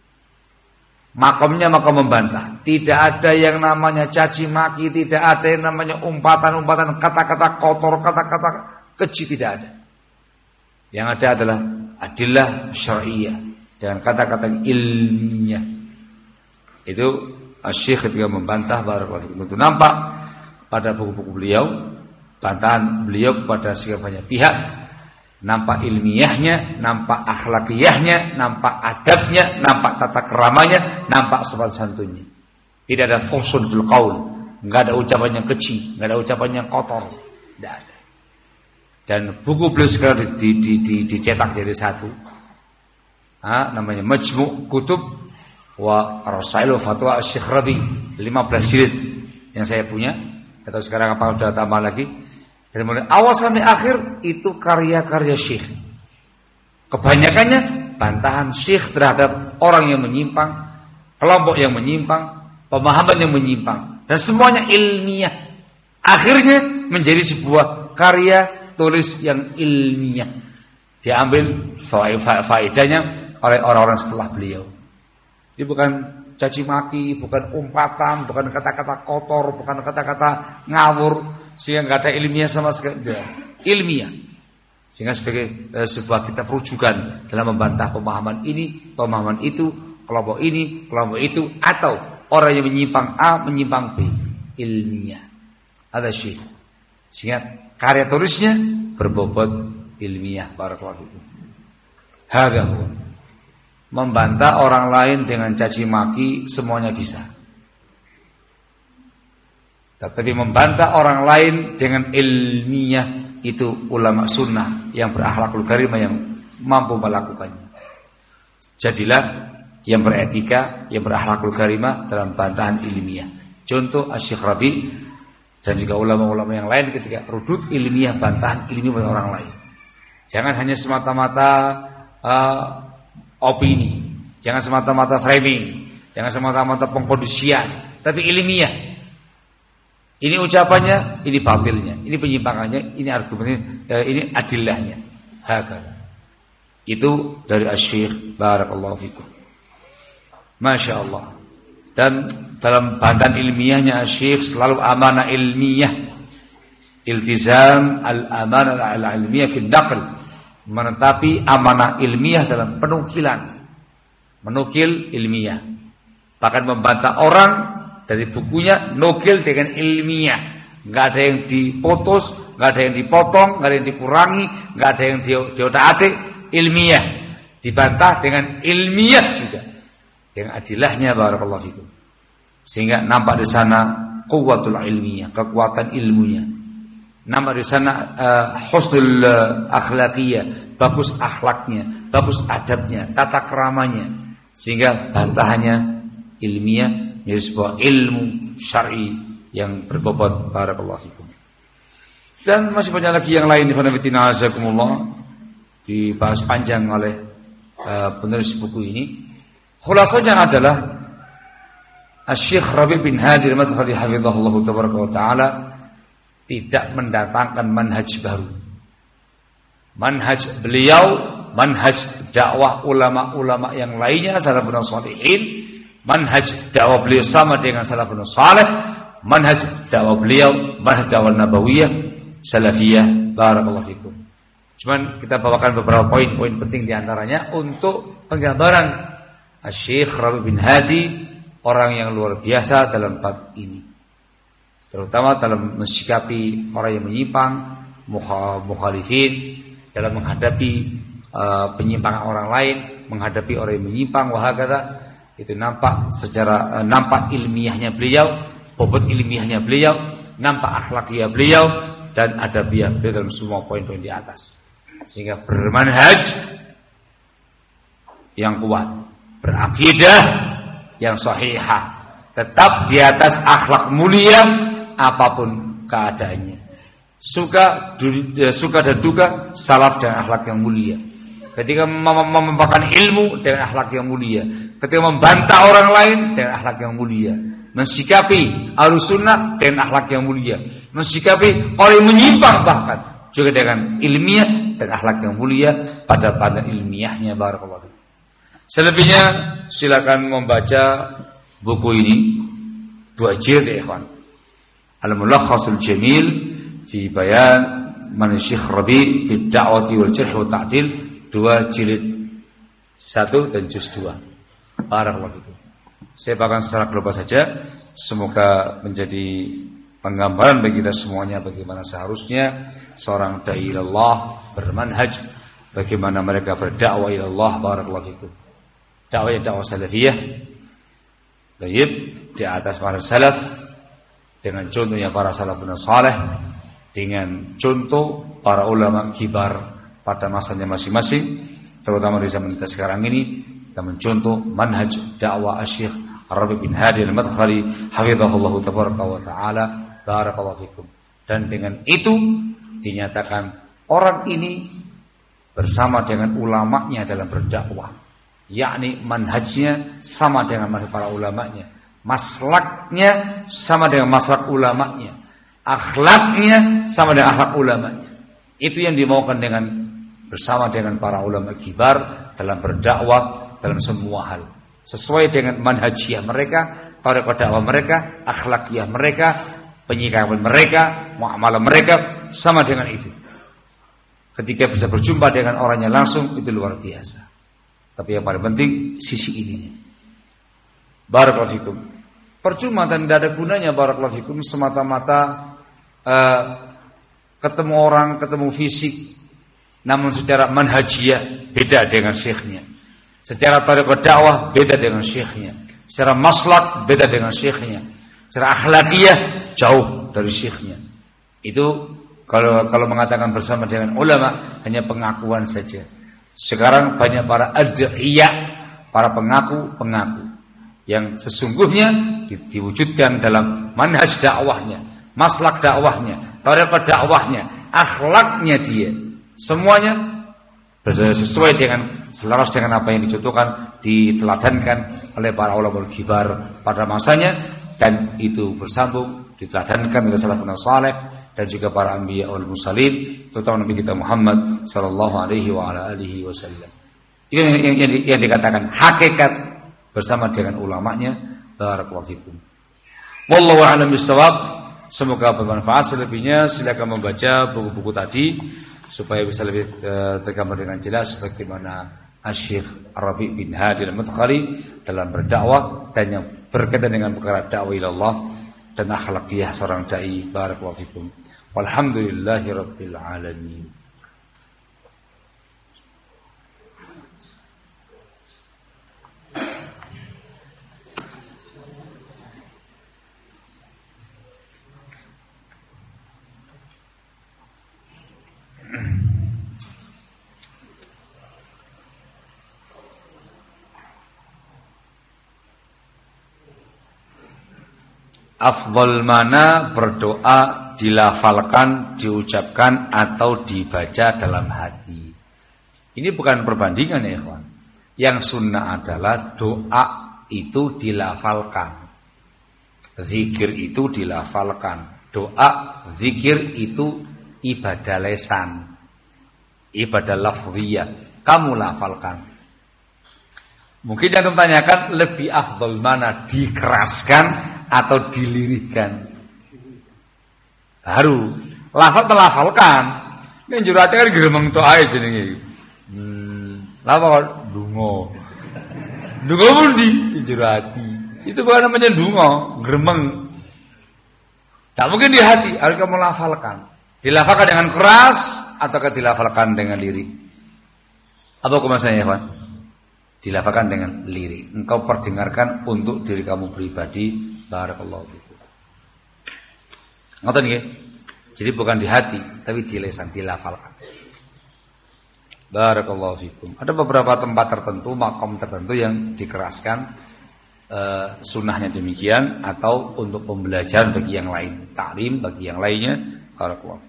Makamnya makom membantah. Tidak ada yang namanya caci maki, tidak ada yang namanya umpatan-umpatan, kata-kata kotor, kata-kata keji, tidak ada. Yang ada adalah adillah syar'iyyah dengan kata-kata ilmiah. Itu Syekh ketika membantah barakallahu fikum. Itu nampak pada buku-buku beliau, bantahan beliau kepada sekian banyak pihak. Nampak ilmiahnya, nampak akhlakiyahnya, nampak adabnya, nampak tata keramanya, nampak sopan santunnya. Tidak ada fusun fil qaul, enggak ada ucapan yang keji, enggak ada ucapan yang kotor, tidak ada. Dan buku beliau sekarang di, di, di, dicetak jadi satu. Ha, namanya Majmu' Kutub wa Rasailu Fatwa Syekh Rabi, lima belas jilid yang saya punya. Atau sekarang apa sudah tambah lagi? Dari mulai awal sampai akhir itu karya-karya Syekh. Kebanyakannya bantahan Syekh terhadap orang yang menyimpang, kelompok yang menyimpang, pemahaman yang menyimpang, dan semuanya ilmiah. Akhirnya menjadi sebuah karya tulis yang ilmiah. Diambil faedahnya oleh orang-orang setelah beliau. Jadi bukan caci maki, bukan umpatan, bukan kata-kata kotor, bukan kata-kata ngawur, sehingga nggak ada ilmiah sama sekali. Ilmiah, sehingga sebagai e, sebuah kitab rujukan dalam membantah pemahaman ini, pemahaman itu, kelompok ini, kelompok itu, atau orang yang menyimpang A, menyimpang B. Ilmiah, ada Syekh, sehingga karya tulisnya berbobot ilmiah. Barakallahu fikum. Hadza membantah orang lain dengan caci maki semuanya bisa. Tetapi membantah orang lain dengan ilmiah itu ulama sunnah yang berakhlakul karimah yang mampu melakukannya. Jadilah yang beretika, yang berakhlakul karimah dalam bantahan ilmiah. Contoh Syekh Rabi dan juga ulama-ulama yang lain ketika rudud ilmiah, bantahan ilmiah pada orang lain. Jangan hanya semata-mata uh, opini, jangan semata-mata framing, jangan semata-mata pengkondisian, tapi ilmiah. Ini ucapannya, ini batilnya, ini penyimpangannya, ini argumennya, eh, ini adillahnya. Hakala. Itu dari Asy-Syaikh barakallahu fikum. Masya Allah. Dan dalam bantahan ilmiahnya Asy-Syaikh selalu amanah ilmiah, iltizam al-amanah al-ilmiah fil naql, menetapi amanah ilmiah dalam penukilan, menukil ilmiah, bahkan membantah orang dari bukunya nukil dengan ilmiah, nggak ada yang diputus, nggak ada yang dipotong, nggak ada yang dikurangi, nggak ada yang diotak-atik, ilmiah, dibantah dengan ilmiah juga, dengan adilahnya barakallahu fikum, sehingga nampak di sana quwwatul ilmiah, kekuatan ilmunya, nampak di sana uh, husnul uh, akhlaqiyah, bagus akhlaknya, bagus adabnya, tata keramanya, sehingga bantahannya ilmiah, menjadi sebuah ilmu syar'i yang berbobot. Barakallahu fikum. Dan masih banyak lagi yang lain, ikhwanafitina azakumullah, dibahas panjang oleh uh, penulis buku ini. Khulasanya adalah Syekh Rabi' bin Hadi al-Madkhali hafizahullah tabaraka wa taala tidak mendatangkan manhaj baru. Manhaj beliau manhaj dakwah ulama-ulama yang lainnya salafun shalihin, manhaj dakwah beliau sama dengan salafun salih, manhaj dakwah beliau manhaj dakwah nabawiyah salafiyah. Barakallahu fikum. Cuman kita bawakan beberapa poin-poin penting diantaranya untuk penggambaran Syekh Rabi' bin Hadi, orang yang luar biasa dalam bab ini, terutama dalam mensikapi orang yang menyimpang, mukhalifin, dalam menghadapi uh, penyimpangan orang lain, menghadapi orang yang menyimpang, wahakata. Itu nampak secara uh, nampak ilmiahnya beliau, bobot ilmiahnya beliau, nampak akhlaknya beliau, dan adabiah beliau dalam semua poin-poin di atas, sehingga bermanhaj yang kuat, berakidah yang sahihah, tetap di atas akhlak mulia apapun keadaannya. Suka suka dan duka, salaf dan akhlak yang mulia. Ketika memaparkan ilmu dengan akhlak yang mulia, ketika membantah orang lain dengan akhlak yang mulia, mensikapi Ahlus Sunnah dengan akhlak yang mulia, mensikapi orang yang menyimpang bahkan juga dengan ilmiah dan akhlak yang mulia pada pada ilmiahnya. Barakallahu fiik. Selebihnya silakan membaca buku ini, dua jilid ya ikhwan. Al-Mulakhasul Jamil fi Bayan Man Syekh Rabi' fi Da'wati wal Jarh wa Ta'dil, dua jilid satu dan juz dua. Barakallahu fikum. Saya bahkan secara global saja, semoga menjadi penggambaran bagi kita semuanya bagaimana seharusnya seorang dai ilallah bermanhaj, bagaimana mereka berdakwah ilallah. Barakallahu fikum. Dakwah dakwah salafiyah, baik di atas para salaf, dengan contohnya para salafun salih, dengan contoh para ulama kibar pada masanya masing-masing, terutama di zaman kita sekarang ini. Kita mencontoh manhaj dakwah Syekh Rabi' bin Hadi al-Madkhali hafizahullah tabaraka wa taala. Barakallahu fikum. Dan dengan itu dinyatakan orang ini bersama dengan ulamanya dalam berdakwah, yakni manhajnya sama dengan manhaj para ulamanya, maslaknya sama dengan maslak ulamanya, akhlaknya sama dengan akhlak ulamanya. Itu yang dimaukan dengan bersama dengan para ulama kibar dalam berdakwah dalam semua hal, sesuai dengan manhajiyah mereka, tariqah dakwah mereka, akhlakiyah mereka, penyikapan mereka, muamalah mereka sama dengan itu. Ketika bisa berjumpa dengan orangnya langsung, itu luar biasa. Tapi yang paling penting sisi ininya. Barakallahu fikum. Percuma dan tidak ada gunanya barakallahu fikum semata-mata uh, ketemu orang, ketemu fisik, namun secara manhajiyah beda dengan syekhnya, secara tariqah dakwah beda dengan syekhnya, secara maslak beda dengan syekhnya, secara akhlakiyah jauh dari syekhnya. Itu kalau kalau mengatakan bersama dengan ulama hanya pengakuan saja. Sekarang banyak para ad'iyah, para pengaku-pengaku yang sesungguhnya di, diwujudkan dalam manhaj dakwahnya, maslak dakwahnya, tariqah dakwahnya, akhlaknya dia, semuanya sesuai dengan selaras dengan apa yang dicontohkan, diteladankan oleh para ulama kibar pada masanya, dan itu bersambung diteladankan oleh salafun salih dan juga para anbiya wal mursalin, terutama Nabi kita Muhammad sallallahu alaihi wa ala alihi wasallam. Ini yang, yang, yang, yang dikatakan hakikat bersama dengan ulamanya. Barakallahu fikum. Wallahu a'lam bissawab. Semoga bermanfaat. Selebihnya silakan membaca buku-buku tadi supaya bisa lebih uh, tergambar dengan jelas bagaimana Syekh Rabi' bin Hadi al-Madkhali dalam berdakwah dan yang berkaitan dengan perkara dakwah ilallah dan akhlakiyah seorang dai. Barakallahu fikum. Walhamdulillahi rabbil alamin. Afdal mana berdoa dilafalkan, diucapkan atau dibaca dalam hati? Ini bukan perbandingan ya ikhwan. Yang sunnah adalah doa itu dilafalkan, zikir itu dilafalkan. Doa, zikir itu ibadah lesan, ibadah lafziyah. kamu lafalkan. Mungkin yang tanyakan lebih afdol mana, dikeraskan atau dilirihkan? Baru lafal melafalkan. Nek jurate kan gremeng tok ae jenenge. Hmm, lafal dungo. Dungo pundi? Jurati. Itu bukan namanya dungo, gremeng. Tak mungkin di hati, harus kamu lafalkan. Dilafalkan dengan keras atau dilafalkan dengan lirik? Apa kemasannya, Ikhwan? Dilafalkan dengan lirik. Engkau perdengarkan untuk diri kamu pribadi. Barakallahu fikum. Ngoten nggih? Jadi bukan di hati, tapi di lisan, dilafalkan. Barakallahu fikum. Ada beberapa tempat tertentu, makom tertentu yang dikeraskan, eh, sunnahnya demikian, atau untuk pembelajaran bagi yang lain, taklim bagi yang lainnya. Barakallahu.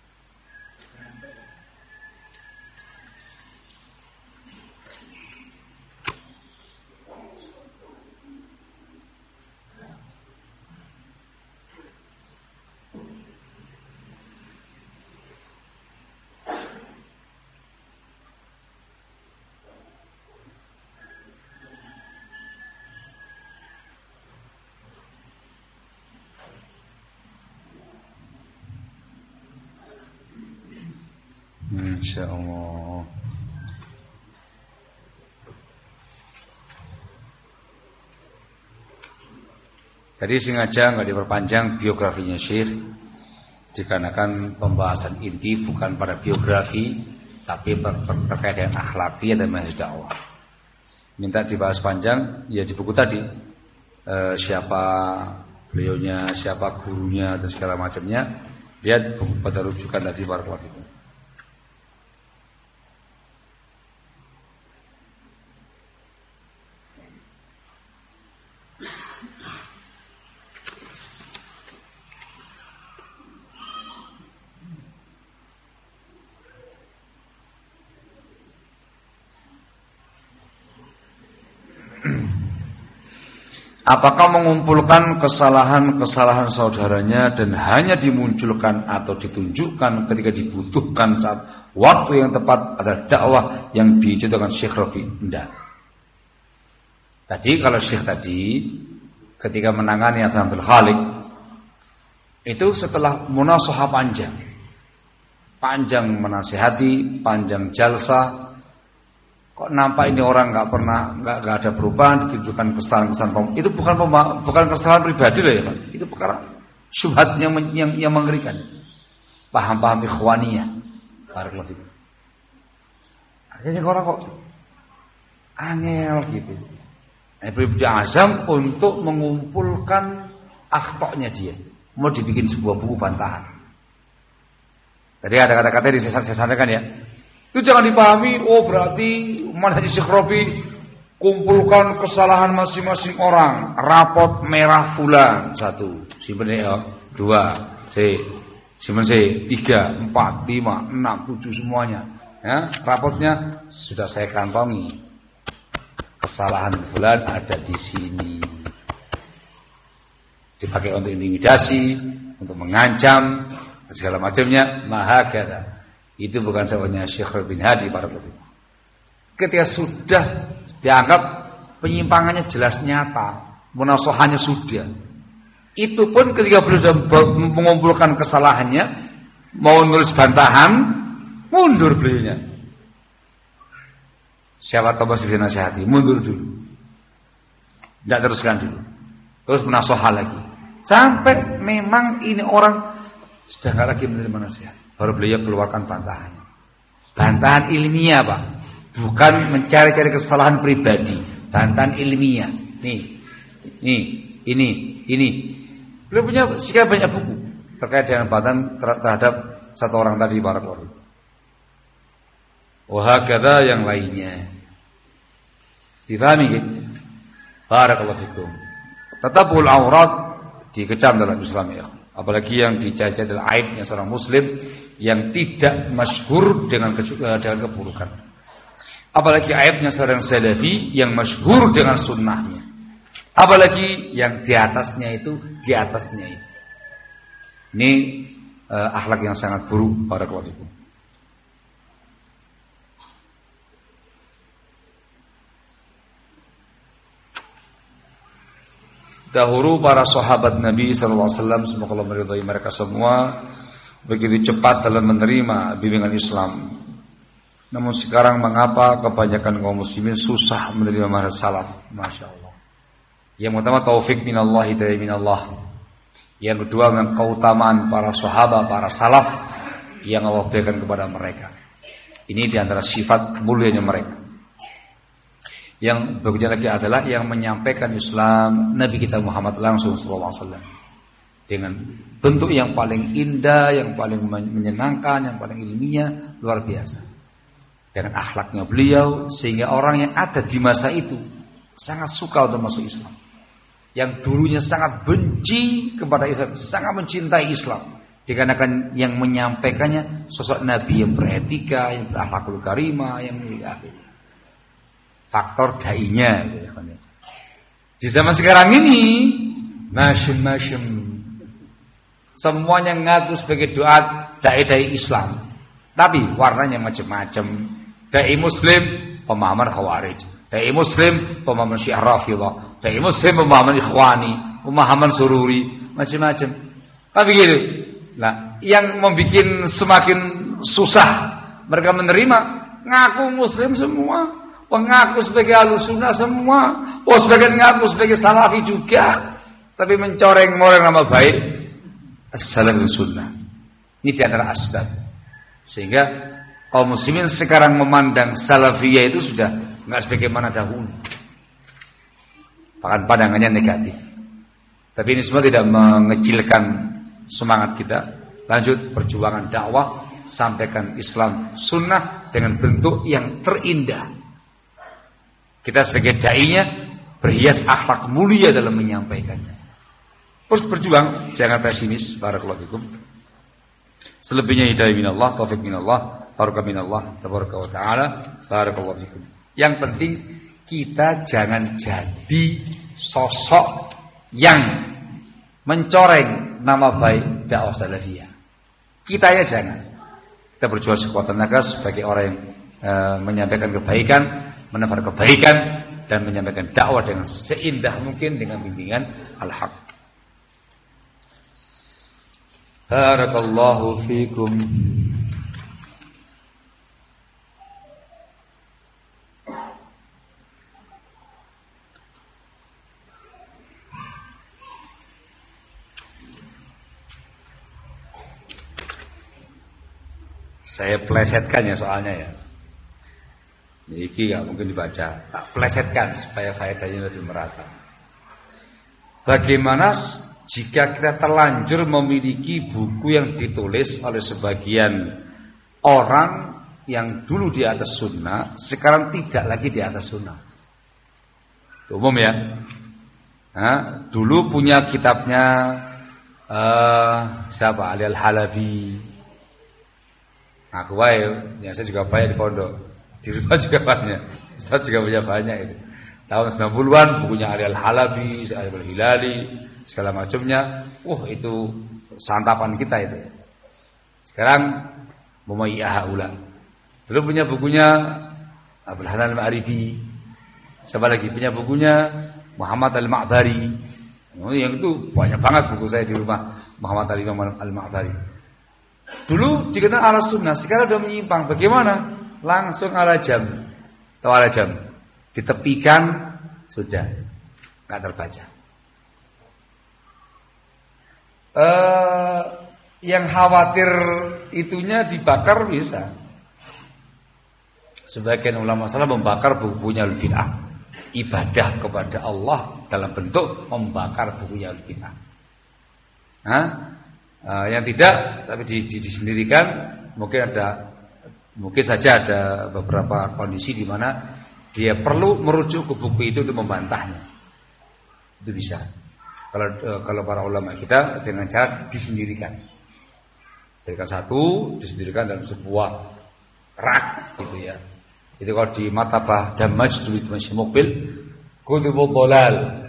Insyaallah. Tadi sengaja nggak diperpanjang biografinya Syekh, dikarenakan pembahasan inti bukan pada biografi, tapi terkait dengan akhlaki dan manhaj dakwah. Minta dibahas panjang, ya di buku tadi e, siapa beliaunya, siapa gurunya dan segala macamnya. Lihat buku pada rujukan tadi barakallahu fikum. Apakah mengumpulkan kesalahan-kesalahan saudaranya dan hanya dimunculkan atau ditunjukkan ketika dibutuhkan saat waktu yang tepat adalah dakwah yang dicontohkan Syekh Rabi? Tidak. Tadi kalau Syekh tadi ketika menangani Abdul Khaliq itu setelah munasahah panjang, panjang menasihati, panjang jalsa. Kok nampak ini orang nggak pernah nggak nggak ada perubahan, ditunjukkan kesalahan-kesalahan. Itu bukan bukan kesalahan pribadi loh ya, Pak. Itu perkara syubhat yang yang, yang mengerikan. Paham-paham ikhwaniyah. Barakallahu fikum. Jadi orang kok angel gitu. Nah, pribadi azam untuk mengumpulkan akhtoknya dia. Mau dibikin sebuah buku bantahan. Tadi ada kata-kata di saya sampaikan ya. Itu jangan dipahami, oh berarti manhaj Syekh Rabi kumpulkan kesalahan masing-masing orang. Rapot merah fulan satu, simpen ya, dua, C, simpen C, tiga, empat, lima, enam, tujuh semuanya. Ya, rapotnya sudah saya kantongi. Kesalahan fulan ada di sini. Dipakai untuk intimidasi, untuk mengancam, segala macamnya, mahakata. Itu bukan dakwahnya Syekh bin Hadi para ulama. Ketika sudah dianggap penyimpangannya jelas nyata, munasahahnya sudah. Itu pun ketika beliau sudah mengumpulkan kesalahannya, mau nulis bantahan, mundur beliaunya. Siapa tahu masih dinasihati, mundur dulu. Tidak teruskan dulu. Terus munasahah lagi. Sampai memang ini orang sudah enggak lagi menerima nasihat. Baru beliau keluarkan bantahannya. Bantahan ilmiah, Pak. Bukan mencari-cari kesalahan pribadi. Bantahan ilmiah. Nih, nih, ini, ini. Beliau punya sekian banyak buku terkait dengan bantahan terhadap satu orang tadi, barakallahu. Wahakadha yang lainnya. Difahami gitu? Barakallahu fikum. Tatabul aurat dikecam dalam Islam ya. Apalagi yang dijaga adalah aibnya seorang muslim yang tidak masyhur dengan dengan keburukan. Apalagi aibnya seorang salafi yang masyhur dengan sunnahnya. Apalagi yang di atasnya itu, di atasnya itu. Ini uh, akhlak yang sangat buruk para keluarga. Dahulu para sahabat Nabi sallallahu alaihi wasallam, semoga Allah meridhai mereka semua, begitu cepat dalam menerima bimbingan Islam. Namun sekarang mengapa kebanyakan kaum muslimin susah menerima manhaj salaf? Masya Allah. Yang pertama taufik minallah, hidayah minallah. Yang kedua memang keutamaan para sahabat, para salaf yang Allah berikan kepada mereka. Ini diantara sifat mulianya mereka. Yang berikutnya lagi adalah yang menyampaikan Islam Nabi kita Muhammad langsung sallallahu alaihi wasallam dengan bentuk yang paling indah, yang paling menyenangkan, yang paling ilmiah, luar biasa. Dengan akhlaknya beliau, sehingga orang yang ada di masa itu sangat suka untuk masuk Islam. Yang dulunya sangat benci kepada Islam, sangat mencintai Islam, dikarenakan yang menyampaikannya sosok Nabi yang beretika, yang berakhlakul karimah, yang mulia. Faktor dai-nya. Di zaman sekarang ini, masyum-masyum, semuanya ngaku sebagai doa dai-dai Islam, tapi warnanya macam-macam. Dai Muslim pemahaman Khawarij, dai Muslim pemahaman Syiah Rafidhah, dai Muslim pemahaman Ikhwani, pemahaman Sururi, macam-macam. Tapi gitu. Nah, yang membuat semakin susah mereka menerima, ngaku Muslim semua, mengaku sebagai Ahlussunnah semua, oh sebagian ngaku sebagai Salafi juga, tapi mencoreng-moreng nama baik As-Salafus Sunnah. Ini di antara asbab. Sehingga kaum muslimin sekarang memandang salafiyah itu sudah enggak sebagaimana dahulu. Bahkan pandangannya negatif. Tapi ini semua tidak mengecilkan semangat kita. Lanjut perjuangan dakwah, sampaikan Islam sunnah dengan bentuk yang terindah. Kita sebagai dai-nya berhias akhlak mulia dalam menyampaikannya. Terus berjuang, jangan pesimis. Barakallahu fikum. Selebihnya hidayah minallah, taufik minallah, barakah minallah, tabaraka wa ta'ala, barakallahu fikum. Yang penting kita jangan jadi sosok yang mencoreng nama baik dakwah salafiyah. Kita ya jangan. Kita berjuang sekuat tenaga sebagai orang yang e, menyampaikan kebaikan, menebar kebaikan, dan menyampaikan dakwah dengan seindah mungkin dengan bimbingan al-haq. Barakallahu fikum. Saya plesetkan ya soalnya ya. Ini gak mungkin dibaca. Tak plesetkan supaya faedahnya lebih merata. Bagaimana jika kita terlanjur memiliki buku yang ditulis oleh sebagian orang yang dulu di atas sunnah, sekarang tidak lagi di atas sunnah? Itu umum ya. Nah, dulu punya kitabnya uh, siapa? Ali Al-Halabi. Aku wae, ya saya juga banyak di pondok. Di rumah juga banyak. Ustaz juga punya banyak itu. Tahun sembilan puluhan bukunya Ali Al-Halabi, Ali Al-Hilali, segala macamnya. Wah, itu santapan kita itu. Sekarang Mumayyah Haula. Dulu punya bukunya Abdul Hanan Al-Ma'ribi. Siapa lagi punya bukunya? Muhammad Al-Ma'bari. Oh, yang itu banyak banget buku saya di rumah Muhammad Al-Ma'bari. Dulu dikenal ala sunnah, sekarang sudah menyimpang. Bagaimana? Langsung ala jam. Tahu ala jam? Ditepikan, sudah nggak terbaca. Uh, yang khawatir itunya dibakar bisa. Sebagian ulama salah membakar bukunya al-bid'ah. Ibadah kepada Allah dalam bentuk membakar bukunya al-bid'ah. Hah? Uh, yang tidak, tapi di, di, disendirikan, mungkin ada, mungkin saja ada beberapa kondisi di mana dia perlu merujuk ke buku itu untuk membantahnya. Itu bisa. Kalau uh, kalau para ulama kita dengan cara disendirikan, jadikan satu, disendirikan dalam sebuah rak, gitu ya. Itu kalau di Matabah Damaj Duit Masih Mobil, Kutubul Dolal,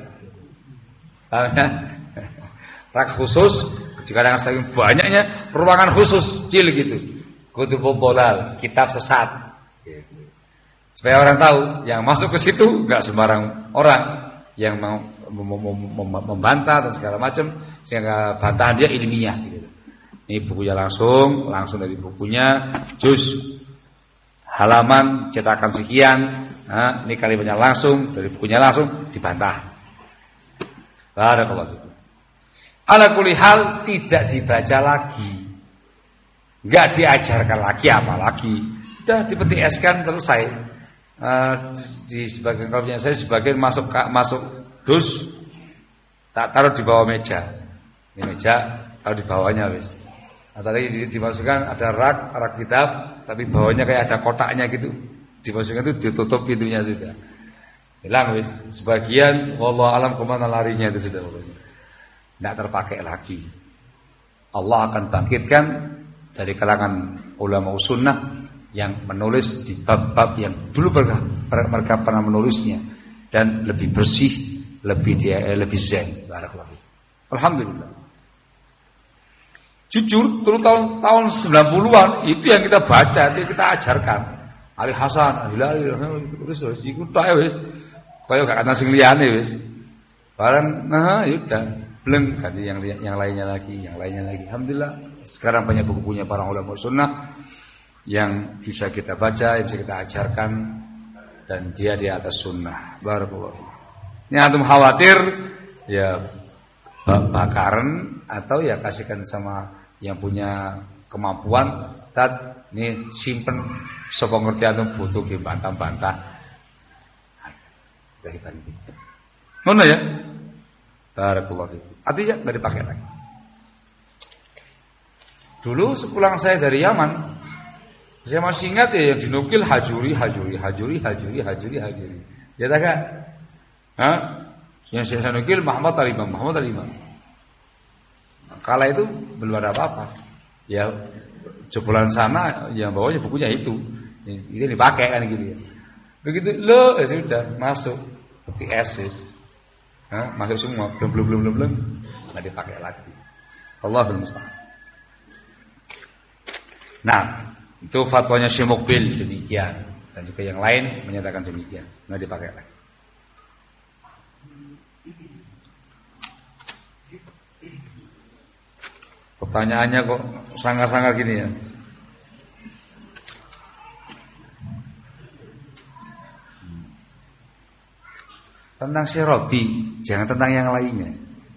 rak khusus. Jika dengan saking banyaknya ruangan khusus kecil gitu. Kutubul Dolal, kitab sesat. Gitu. Supaya orang tahu yang masuk ke situ enggak sembarang orang. yang mau membantah dan segala macam, sehingga bantahan dia ilmiah gitu. Ini bukunya langsung, langsung dari bukunya, juz halaman cetakan sekian. Nah, ini kalimatnya langsung dari bukunya langsung dibantah. Barakallahu fikum. Ala kulli hal tidak dibaca lagi. Enggak diajarkan lagi apalagi. Sudah dipetik eskan selesai. Uh, di, di sebagian kaumnya saya sebagian masuk masuk dus tak taruh di bawah meja. Ini meja taruh di bawahnya wis. Nah, tadi dimasukkan ada rak, rak kitab, tapi bawahnya kayak ada kotaknya gitu. Dimasukkan itu ditutup pintunya sudah. Hilang wis. Sebagian wallahu alam kemana larinya itu sudah pokoknya. Tidak terpakai lagi. Allah akan bangkitkan dari kalangan ulama sunnah yang menulis di bab-bab yang dulu mereka, mereka pernah menulisnya dan lebih bersih, lebih dia lebih zen. Barakallahu. Alhamdulillah. Jujur, terus tahun tahun sembilan puluhan itu yang kita baca, itu kita ajarkan. Ali Hasan, Hilali, terus terus iku tok wis. Kaya gak ana sing liyane wis. Barang nah ya udah, bleng ganti yang yang lainnya lagi, yang lainnya lagi. Alhamdulillah, sekarang banyak buku-bukunya para ulama sunnah yang bisa kita baca, yang bisa kita ajarkan, dan dia di atas sunnah. Barakallahu. Yang antum khawatir ya bakaran atau ya kasihkan sama yang punya kemampuan. Tad ini simpen sapa ngerti antum butuh ki bantah-bantah. Kasihkan. Ngono ya. Barakallahu. Artinya enggak dipakai lagi. Dulu sepulang saya dari Yaman, saya masih ingat ya yang dinukil hajuri, hajuri, hajuri, hajuri, hajuri, hajuri. Ya tak kak? Hah? Yang saya nukil Muhammad Al-Imam, Muhammad Al-Imam. Kala itu belum ada apa-apa. Ya jebolan sana yang bawanya bukunya itu. Ini dipakai kan gitu ya. Begitu lo ya sudah masuk seperti es. Hah? Masuk semua, belum belum belum belum belum. Enggak dipakai lagi. Allahul musta'an. Nah, itu fatwanya Syekh Mukbil demikian, dan juga yang lain menyatakan demikian, nggak dipakai lagi. Pertanyaannya kok sangar-sangar gini ya? Tentang Syekh Rabi, jangan tentang yang lainnya.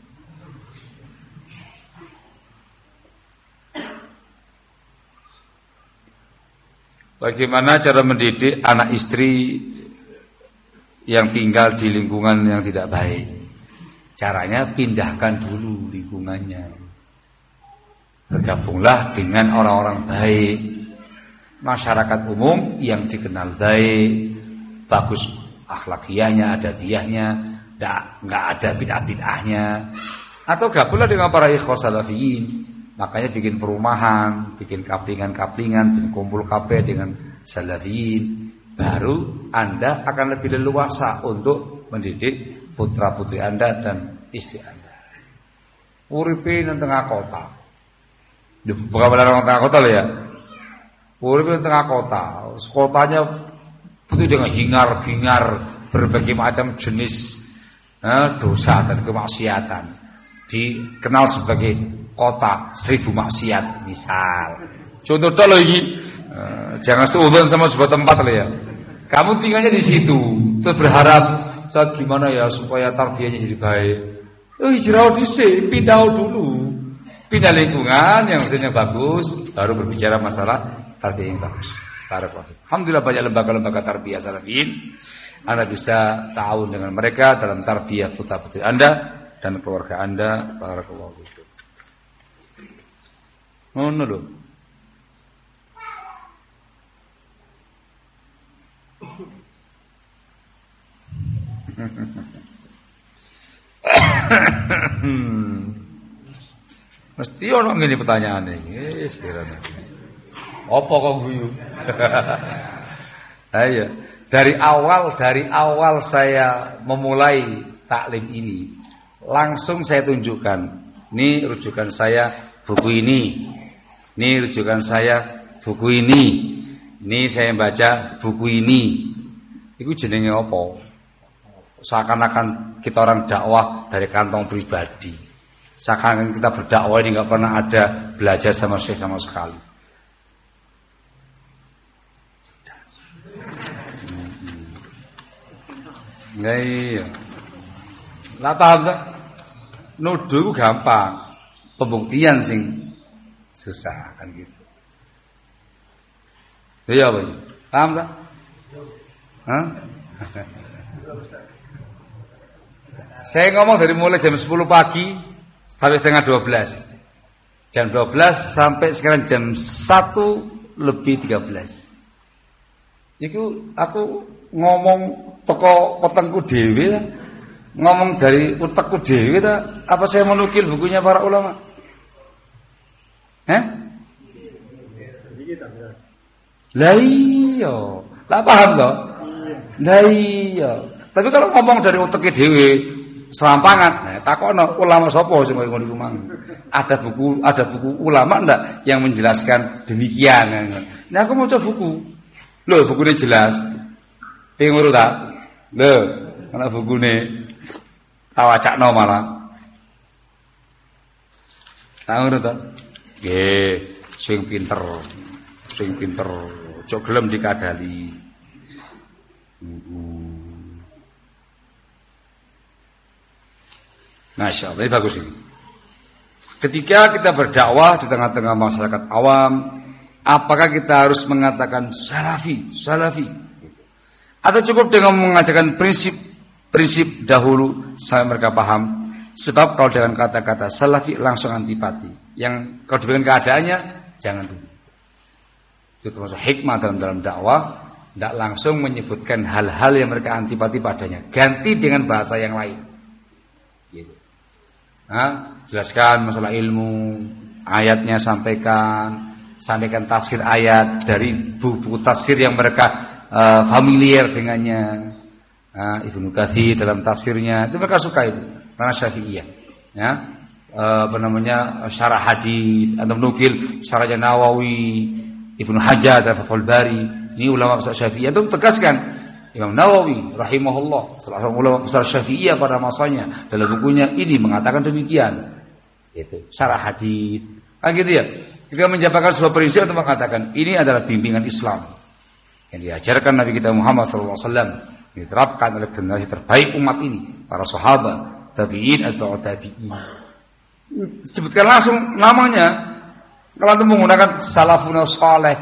Bagaimana cara mendidik anak istri yang tinggal di lingkungan yang tidak baik? Caranya pindahkan dulu lingkungannya. Bergabunglah dengan orang-orang baik, masyarakat umum yang dikenal baik, bagus akhlakiyahnya, adabiyahnya, enggak ada bid'ah-bid'ahnya. Atau gabunglah dengan para ikhwas salafiyin. Makanya bikin perumahan, bikin kaplingan-kaplingan, bikin kumpul kafe dengan salafiyin. Baru Anda akan lebih leluasa untuk mendidik putra-putri Anda dan istri Anda. Uripe nang tengah kota. Bukan pada orang tengah kota loh ya. Uripe nang tengah kota. Kotanya penuh dengan hingar-bingar berbagai macam jenis eh, dosa dan kemaksiatan. Dikenal sebagai kota seribu maksiat misal. Contoh dulu ini, uh, jangan seudon sama sebuah tempat loh ya. Kamu tinggalnya di situ, terus berharap saat gimana ya supaya tarbiyahnya jadi baik. Oh hijrah di sini, pindah dulu, pindah lingkungan yang maksudnya bagus, baru berbicara masalah tarbiyah yang bagus. Alhamdulillah banyak lembaga-lembaga tarbiyah salafiyin. Anda bisa ta'awun dengan mereka dalam tarbiyah putra-putri Anda dan keluarga Anda. Barakallahu fikum. Ngono lho. Mesti ono ngene pertanyaane. Wis kirane. Apa kok guyu? Ayo, dari awal dari awal saya memulai taklim ini, langsung saya tunjukkan. Ini rujukan saya buku ini. Ini rujukan saya buku ini. Ini saya baca buku ini. Iku jenenge apa? Seakan-akan kita orang dakwah dari kantong pribadi. Seakan kita berdakwah ini nggak pernah ada belajar sama Syekh sama sekali. Nggak iya. Lah paham tak? Nuduh gampang, pembuktian sing susah kan gitu. Iya apa ini? Paham tak? Hah? Saya ngomong dari mulai jam sepuluh pagi sampai setengah dua belas. Jam dua belas sampai sekarang jam satu lebih tiga belas. Iku aku ngomong toko petengku dhewe lah. Ngomong dari utekku dhewe ta, apa saya menukil bukunya para ulama? Hah? Lah iya, lah paham toh? Lah iya. Tapi kalau ngomong dari uteke dhewe serampangan, nah takono ulama sapa sing ngono iku mang? Ada buku, ada buku ulama ndak yang menjelaskan demikian. Nah aku mau coba buku. Loh, bukunya jelas. Pengen urut tak? Loh, ana bukune tawacakno malah. Tahu urut tak? Nggih, sing pinter. Sing pinter, aja gelem dikadali. Hmm. Masya Allah, ini bagus ini. Ketika kita berdakwah di tengah-tengah masyarakat awam, apakah kita harus mengatakan salafi, salafi? Atau cukup dengan mengajarkan prinsip-prinsip dahulu sampai mereka paham? Sebab kalau dengan kata-kata salafi langsung antipati. Yang kalau diberikan keadaannya, jangan dulu. Itu termasuk hikmah dalam dalam dakwah. Tidak langsung menyebutkan hal-hal yang mereka antipati padanya. Ganti dengan bahasa yang lain. Gitu. Nah, jelaskan masalah ilmu, ayatnya sampaikan, sampaikan tafsir ayat dari buku tafsir yang mereka uh, familiar dengannya. Uh, Ibnu Katsir dalam tafsirnya itu mereka suka itu karena Syafi'iyah. Ya, uh, apa namanya syarah hadis atau nukil syarahnya Nawawi, Ibnu Hajar dan Fathul Bari. Ini ulama besar Syafi'iyah itu tegaskan. Imam Nawawi rahimahullah, salah seorang ulama besar Syafi'iyah pada masanya, dalam bukunya ini mengatakan demikian. Itu syarah hadis. Ah gitu ya. Ketika menjabarkan sebuah prinsip atau mengatakan ini adalah bimbingan Islam yang diajarkan Nabi kita Muhammad sallallahu alaihi wasallam, diterapkan oleh generasi terbaik umat ini, para sahabat, tabi'in atau tabi'in. Sebutkan langsung namanya. Kalau itu menggunakan salafun saleh,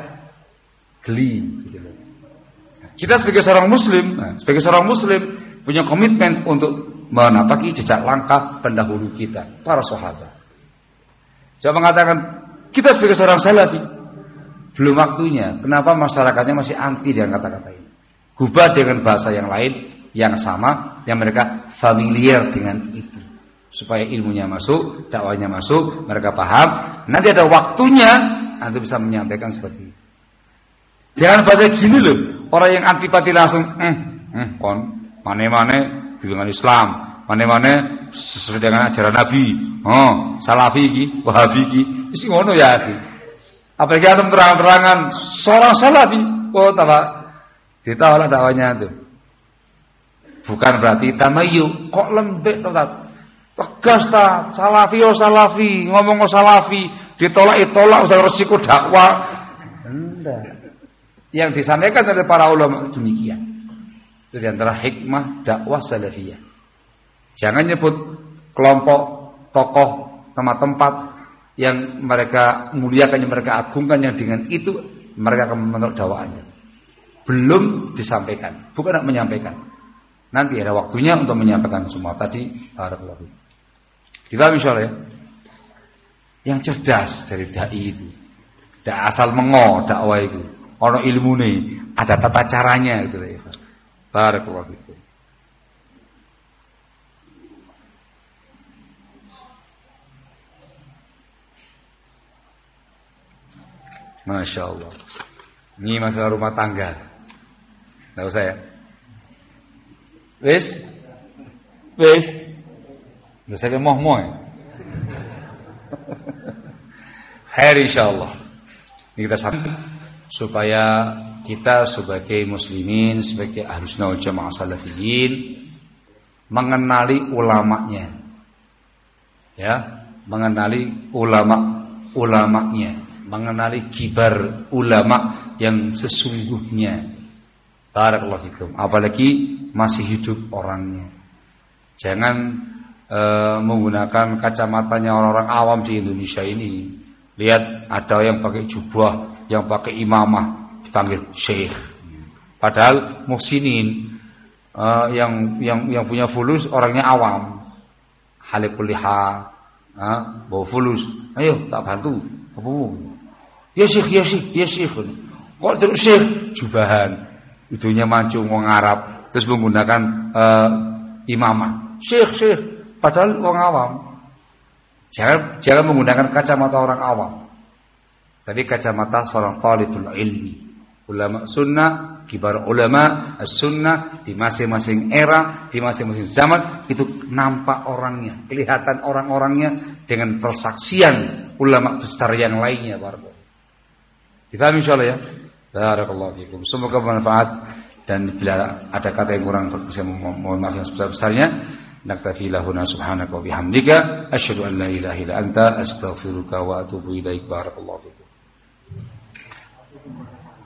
geli. Kita sebagai seorang muslim, nah, sebagai seorang muslim punya komitmen untuk menapaki jejak langkah pendahulu kita, para sahabat. Jangan mengatakan kita sebagai seorang salafi, belum waktunya. Kenapa masyarakatnya masih anti dengan kata-kata ini? Gubah dengan bahasa yang lain, yang sama, yang mereka familiar dengan itu, supaya ilmunya masuk, dakwahnya masuk, mereka paham. Nanti ada waktunya, nanti bisa menyampaikan seperti itu. Jangan bahasa gini loh. Orang yang antipati langsung, eh, eh, kon, mane-mane bimbingan Islam, mane-mane sesuai dengan ajaran Nabi, oh, salafi ki, wahabi ki, isi ngono ya ki. Apalagi antum terang-terangan seorang salafi, oh tawa, ditolak dakwanya itu. Bukan berarti tamayu, kok lembek tetap, tegas ta, salafi oh salafi, ngomong oh salafi, ditolak ditolak, usah resiko dakwah, enggak. Yang disampaikan oleh para ulama demikian. Itu di antara hikmah dakwah salafiyah. Jangan nyebut kelompok, tokoh, tempat-tempat yang mereka muliakan, yang mereka agungkan, yang dengan itu mereka akan menolak dakwaannya. Belum disampaikan, bukan nak menyampaikan. Nanti ada waktunya untuk menyampaikan semua tadi. Barakallahu. Dipahami insyaallah ya. Yang cerdas dari dai itu, tidak asal mengo dakwah itu. Ono ilmu nih, ada tata caranya gitu ya. Barakallahu fikum. Masya Allah. Ini masalah rumah tangga. Nggak usah ya. Wis, wis. Nggak usah kemoh-moh ya. Khair insyaallah. Ini kita sampai. Supaya kita sebagai muslimin, sebagai ahlus sunnah wal jamaah salafiyin mengenali ulamanya. Ya, mengenali ulama ulamanya, mengenali kibar ulama yang sesungguhnya. Barakallahu fikum. Apalagi masih hidup orangnya. Jangan e, menggunakan kacamatanya orang-orang awam di Indonesia ini. Lihat ada yang pakai jubah, yang pakai imamah dipanggil syekh. Padahal muhsinin e, yang yang yang punya fulus orangnya awam. Halikul liha, bawa fulus. Ayo tak bantu. Apa? Ya syekh, ya syekh, ya syekh. Kok terus syekh jubahan. Itunya mancung wong Arab terus menggunakan e, imamah. Syekh, syekh, padahal orang awam. Jangan jangan menggunakan kacamata orang awam. Tapi kacamata seorang talibul ilmi. Ulama sunnah, kibar ulama as-sunnah di masing-masing era, di masing-masing zaman itu nampak orangnya, kelihatan orang-orangnya dengan persaksian ulama besar yang lainnya. Barakallahu. Difahami insyaallah ya. Barakallahu fikum. Semoga bermanfaat. Dan bila ada kata yang kurang, saya mohon maaf yang sebesar-besarnya. Naktafi lahuna subhanaka wa bihamdika asyhadu an la ilaha illa anta astaghfiruka wa atubu ilaik. Barakallahu fikum.